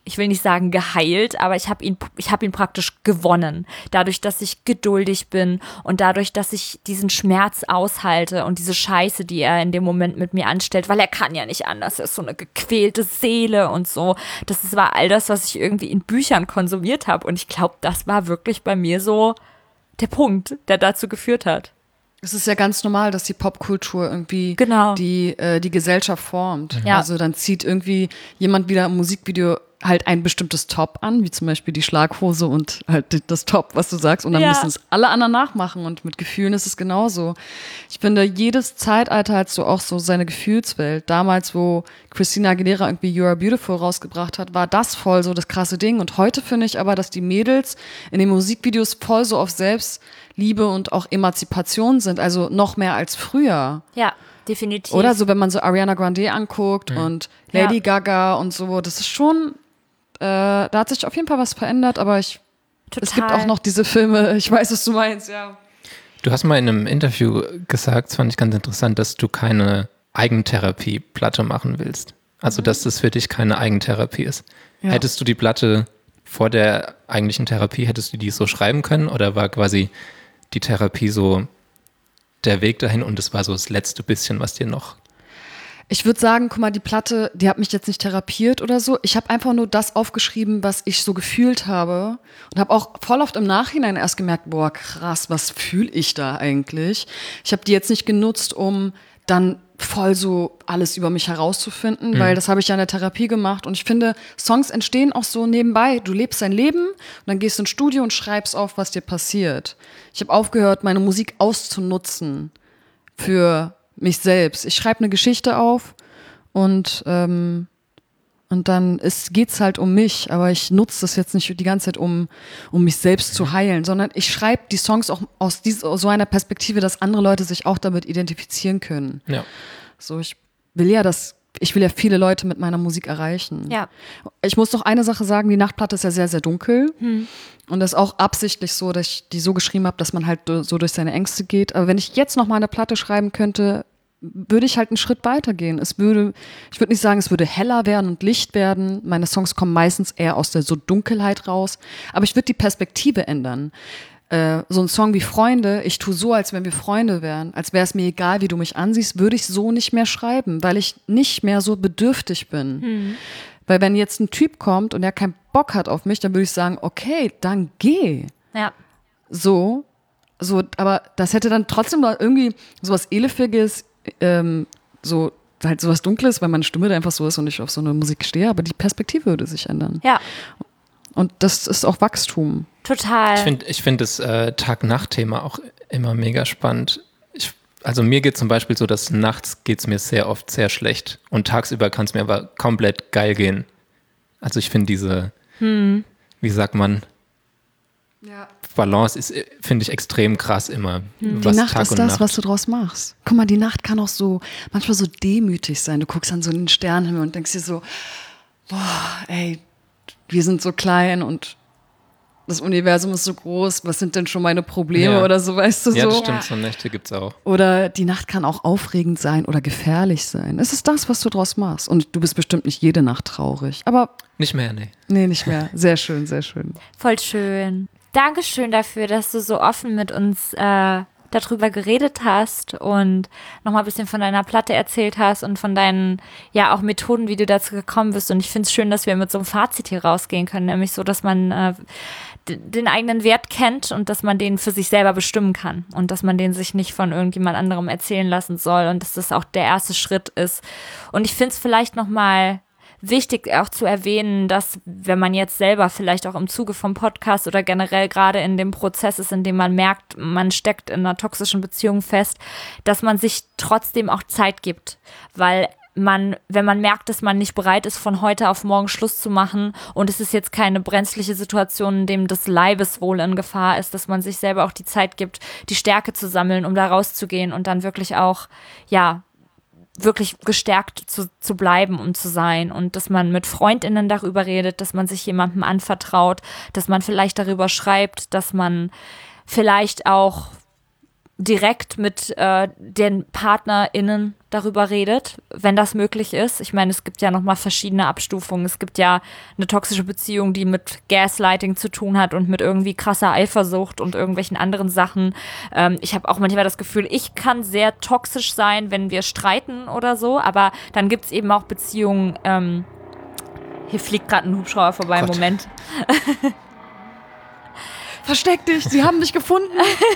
ich will nicht sagen geheilt, aber ich habe ihn, ich habe ihn praktisch gewonnen. Dadurch, dass ich geduldig bin und dadurch, dass ich diesen Schmerz aushalte und diese Scheiße, die er in dem Moment mit mir anstellt, weil er kann ja nicht anders, er ist so eine gequälte Seele und so. Das war all das, was ich irgendwie in Büchern konsumiert habe und ich glaube, das war wirklich bei mir so der Punkt, der dazu geführt hat. Es ist ja ganz normal, dass die Popkultur irgendwie Genau. die, äh, die Gesellschaft formt. Ja. Also dann zieht irgendwie jemand wieder im Musikvideo halt ein bestimmtes Top an, wie zum Beispiel die Schlaghose und halt das Top, was du sagst. Und dann Ja. müssen es alle anderen nachmachen. Und mit Gefühlen ist es genauso. Ich finde, jedes Zeitalter hat so auch so seine Gefühlswelt. Damals, wo Christina Aguilera irgendwie You Are Beautiful rausgebracht hat, war das voll so das krasse Ding. Und heute finde ich aber, dass die Mädels in den Musikvideos voll so auf Selbstliebe und auch Emanzipation sind. Also noch mehr als früher. Ja, definitiv. Oder so, wenn man so Ariana Grande anguckt Mhm. und Lady Ja. Gaga und so, das ist schon, äh, da hat sich auf jeden Fall was verändert, aber ich, Total. es gibt auch noch diese Filme, ich weiß, was du meinst, ja. Du hast mal in einem Interview gesagt, das fand ich ganz interessant, dass du keine Eigentherapie-Platte machen willst. Also, dass das für dich keine Eigentherapie ist. Ja. Hättest du die Platte vor der eigentlichen Therapie, hättest du die so schreiben können oder war quasi die Therapie so der Weg dahin und es war so das letzte bisschen, was dir noch... Ich würde sagen, guck mal, die Platte, die hat mich jetzt nicht therapiert oder so. Ich habe einfach nur das aufgeschrieben, was ich so gefühlt habe und habe auch voll oft im Nachhinein erst gemerkt, boah, krass, was fühle ich da eigentlich? Ich habe die jetzt nicht genutzt, um dann voll so alles über mich herauszufinden, mhm. weil das habe ich ja in der Therapie gemacht und ich finde, Songs entstehen auch so nebenbei. Du lebst dein Leben und dann gehst du ins Studio und schreibst auf, was dir passiert. Ich habe aufgehört, meine Musik auszunutzen für mich selbst. Ich schreibe eine Geschichte auf und, ähm, und dann geht es halt um mich, aber ich nutze das jetzt nicht die ganze Zeit, um, um mich selbst zu heilen, sondern ich schreibe die Songs auch aus, dies, aus so einer Perspektive, dass andere Leute sich auch damit identifizieren können. Ja. So, ich will ja das, ich will ja viele Leute mit meiner Musik erreichen. Ja. Ich muss noch eine Sache sagen, die Nachtplatte ist ja sehr, sehr dunkel. Hm. Und das ist auch absichtlich so, dass ich die so geschrieben habe, dass man halt so durch seine Ängste geht. Aber wenn ich jetzt noch mal eine Platte schreiben könnte, würde ich halt einen Schritt weitergehen. Es würde, ich würde nicht sagen, es würde heller werden und Licht werden. Meine Songs kommen meistens eher aus der so Dunkelheit raus. Aber ich würde die Perspektive ändern. Äh, so ein Song wie Freunde, ich tue so, als wenn wir Freunde wären, als wäre es mir egal, wie du mich ansiehst, würde ich so nicht mehr schreiben, weil ich nicht mehr so bedürftig bin. Hm. Weil wenn jetzt ein Typ kommt und er keinen Bock hat auf mich, dann würde ich sagen, okay, dann geh. Ja. So, so, aber das hätte dann trotzdem noch irgendwie sowas Elefiges, ähm, so halt sowas Dunkles, weil meine Stimme da einfach so ist und ich auf so eine Musik stehe, aber die Perspektive würde sich ändern. Ja. Und das ist auch Wachstum. Total. Ich finde ich find das äh, Tag-Nacht-Thema auch immer mega spannend. Ich, also mir geht zum Beispiel so, dass nachts geht es mir sehr oft sehr schlecht und tagsüber kann es mir aber komplett geil gehen. Also ich finde diese, hm. wie sagt man, Ja. Balance ist, finde ich, extrem krass immer. Die Was Nacht Tag ist und das, Nacht. was du draus machst. Guck mal, die Nacht kann auch so, manchmal so demütig sein. Du guckst an so einen Sternenhimmel und denkst dir so, boah, ey, wir sind so klein und das Universum ist so groß, was sind denn schon meine Probleme Ja. oder so, weißt du Ja, so? das stimmt, so Nächte gibt es auch. Oder die Nacht kann auch aufregend sein oder gefährlich sein. Es ist das, was du draus machst. Und du bist bestimmt nicht jede Nacht traurig. Aber Nicht mehr, nee. nee, nicht mehr. Sehr schön, sehr schön. Voll schön. Dankeschön dafür, dass du so offen mit uns äh, darüber geredet hast und nochmal ein bisschen von deiner Platte erzählt hast und von deinen, ja, auch Methoden, wie du dazu gekommen bist. Und ich finde es schön, dass wir mit so einem Fazit hier rausgehen können, nämlich so, dass man äh, d- den eigenen Wert kennt und dass man den für sich selber bestimmen kann und dass man den sich nicht von irgendjemand anderem erzählen lassen soll und dass das auch der erste Schritt ist. Und ich finde es vielleicht nochmal wichtig auch zu erwähnen, dass wenn man jetzt selber vielleicht auch im Zuge vom Podcast oder generell gerade in dem Prozess ist, in dem man merkt, man steckt in einer toxischen Beziehung fest, dass man sich trotzdem auch Zeit gibt, weil man, wenn man merkt, dass man nicht bereit ist, von heute auf morgen Schluss zu machen und es ist jetzt keine brenzliche Situation, in dem das Leibeswohl in Gefahr ist, dass man sich selber auch die Zeit gibt, die Stärke zu sammeln, um da rauszugehen und dann wirklich auch, ja, wirklich gestärkt zu, zu bleiben und zu sein und dass man mit FreundInnen darüber redet, dass man sich jemandem anvertraut, dass man vielleicht darüber schreibt, dass man vielleicht auch direkt mit äh, den PartnerInnen darüber redet, wenn das möglich ist. Ich meine, es gibt ja nochmal verschiedene Abstufungen. Es gibt ja eine toxische Beziehung, die mit Gaslighting zu tun hat und mit irgendwie krasser Eifersucht und irgendwelchen anderen Sachen. Ähm, ich habe auch manchmal das Gefühl, ich kann sehr toxisch sein, wenn wir streiten oder so, aber dann gibt es eben auch Beziehungen, ähm, hier fliegt gerade ein Hubschrauber vorbei, Gott. Moment. Versteck dich, sie haben dich gefunden.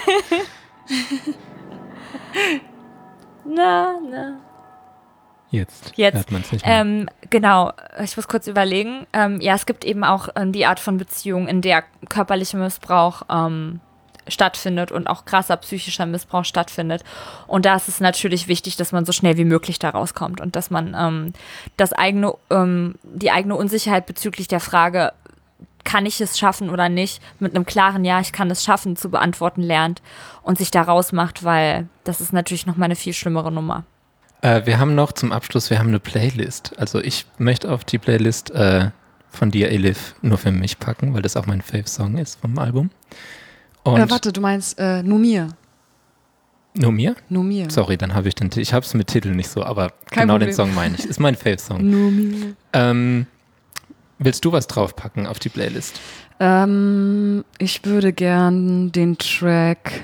Na, na. Jetzt, Jetzt. hört man es nicht mehr. Ähm, genau, ich muss kurz überlegen. Ähm, ja, es gibt eben auch ähm, die Art von Beziehung, in der körperlicher Missbrauch ähm, stattfindet und auch krasser psychischer Missbrauch stattfindet. Und da ist es natürlich wichtig, dass man so schnell wie möglich da rauskommt und dass man ähm, das eigene, ähm, die eigene Unsicherheit bezüglich der Frage, kann ich es schaffen oder nicht, mit einem klaren Ja, ich kann es schaffen, zu beantworten lernt und sich da rausmacht, weil das ist natürlich nochmal eine viel schlimmere Nummer. Äh, wir haben noch zum Abschluss, wir haben eine Playlist. Also ich möchte auf die Playlist äh, von dir, Elif, nur für mich packen, weil das auch mein Fave-Song ist vom Album. Und Äh, warte, du meinst äh, Numir. nur mir? Numir. Sorry, dann habe ich den Titel. Ich habe es mit Titel nicht so, aber Kein genau Problem. den Song meine ich. Ist mein Fave-Song. Numir. Ähm, willst du was draufpacken auf die Playlist? Ähm, ich würde gern den Track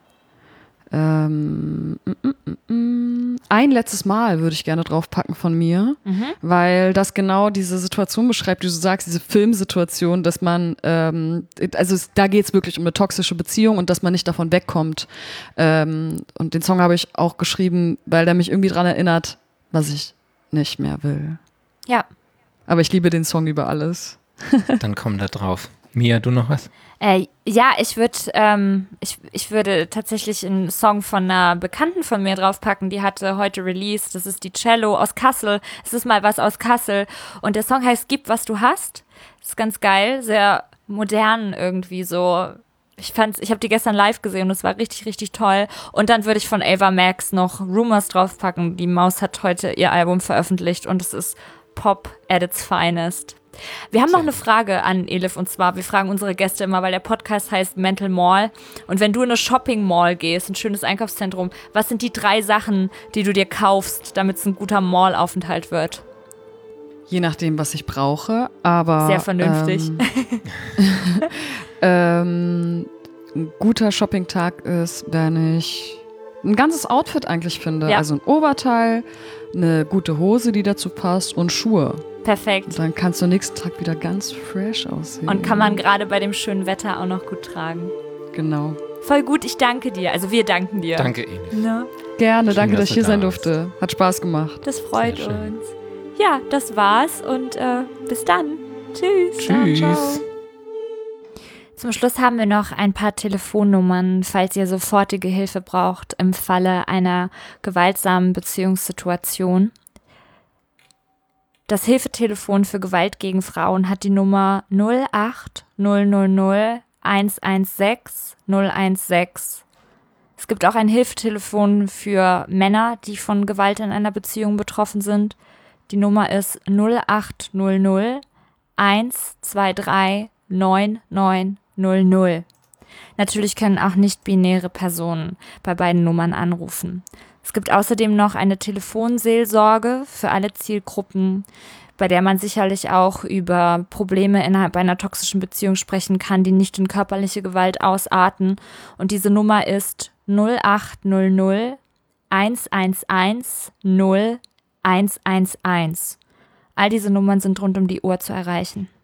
ähm, mm, mm, mm, Ein letztes Mal würde ich gerne draufpacken von mir, Mhm. weil das genau diese Situation beschreibt, die du sagst, diese Filmsituation, dass man, ähm, also es, da geht es wirklich um eine toxische Beziehung und dass man nicht davon wegkommt. Ähm, und den Song habe ich auch geschrieben, weil der mich irgendwie daran erinnert, was ich nicht mehr will. Ja. Aber ich liebe den Song über alles. Dann komm da drauf. Mia, du noch was? Äh, ja, ich würde ähm, ich, ich würde tatsächlich einen Song von einer Bekannten von mir draufpacken, die hatte heute Release, das ist die Cello aus Kassel, es ist mal was aus Kassel und der Song heißt Gib, was du hast, das ist ganz geil, sehr modern irgendwie so. Ich fand's, ich habe die gestern live gesehen und es war richtig, richtig toll. Und dann würde ich von Ava Max noch Rumors draufpacken. Die Maus hat heute ihr Album veröffentlicht und es ist Pop at its finest. Wir haben noch eine Frage an Elif und zwar, wir fragen unsere Gäste immer, weil der Podcast heißt Mental Mall und wenn du in eine Shopping Mall gehst, ein schönes Einkaufszentrum, was sind die drei Sachen, die du dir kaufst, damit es ein guter Mall-Aufenthalt wird? Je nachdem, was ich brauche, aber Sehr vernünftig. Ähm, ähm, ein guter Shoppingtag ist, wenn ich ein ganzes Outfit eigentlich finde. Ja. Also ein Oberteil, eine gute Hose, die dazu passt und Schuhe. Perfekt. Und dann kannst du nächsten Tag wieder ganz fresh aussehen. Und kann man gerade bei dem schönen Wetter auch noch gut tragen. Genau. Voll gut, ich danke dir. Also wir danken dir. Danke, Elif. Ne? Gerne, Schön, danke, dass dass ich du hier sein da warst. durfte. Hat Spaß gemacht. Das freut Sehr schön. uns. Ja, das war's und äh, bis dann. Tschüss. Tschüss. Ciao, ciao. Zum Schluss haben wir noch ein paar Telefonnummern, falls ihr sofortige Hilfe braucht im Falle einer gewaltsamen Beziehungssituation. Das Hilfetelefon für Gewalt gegen Frauen hat die Nummer null acht null null null eins eins sechs null eins sechs. Es gibt auch ein Hilfetelefon für Männer, die von Gewalt in einer Beziehung betroffen sind. Die Nummer ist null acht null null eins zwei drei neun neun null null. Natürlich können auch nicht-binäre Personen bei beiden Nummern anrufen. Es gibt außerdem noch eine Telefonseelsorge für alle Zielgruppen, bei der man sicherlich auch über Probleme innerhalb einer toxischen Beziehung sprechen kann, die nicht in körperliche Gewalt ausarten. Und diese Nummer ist null acht null null eins eins eins null eins eins eins. All diese Nummern sind rund um die Uhr zu erreichen.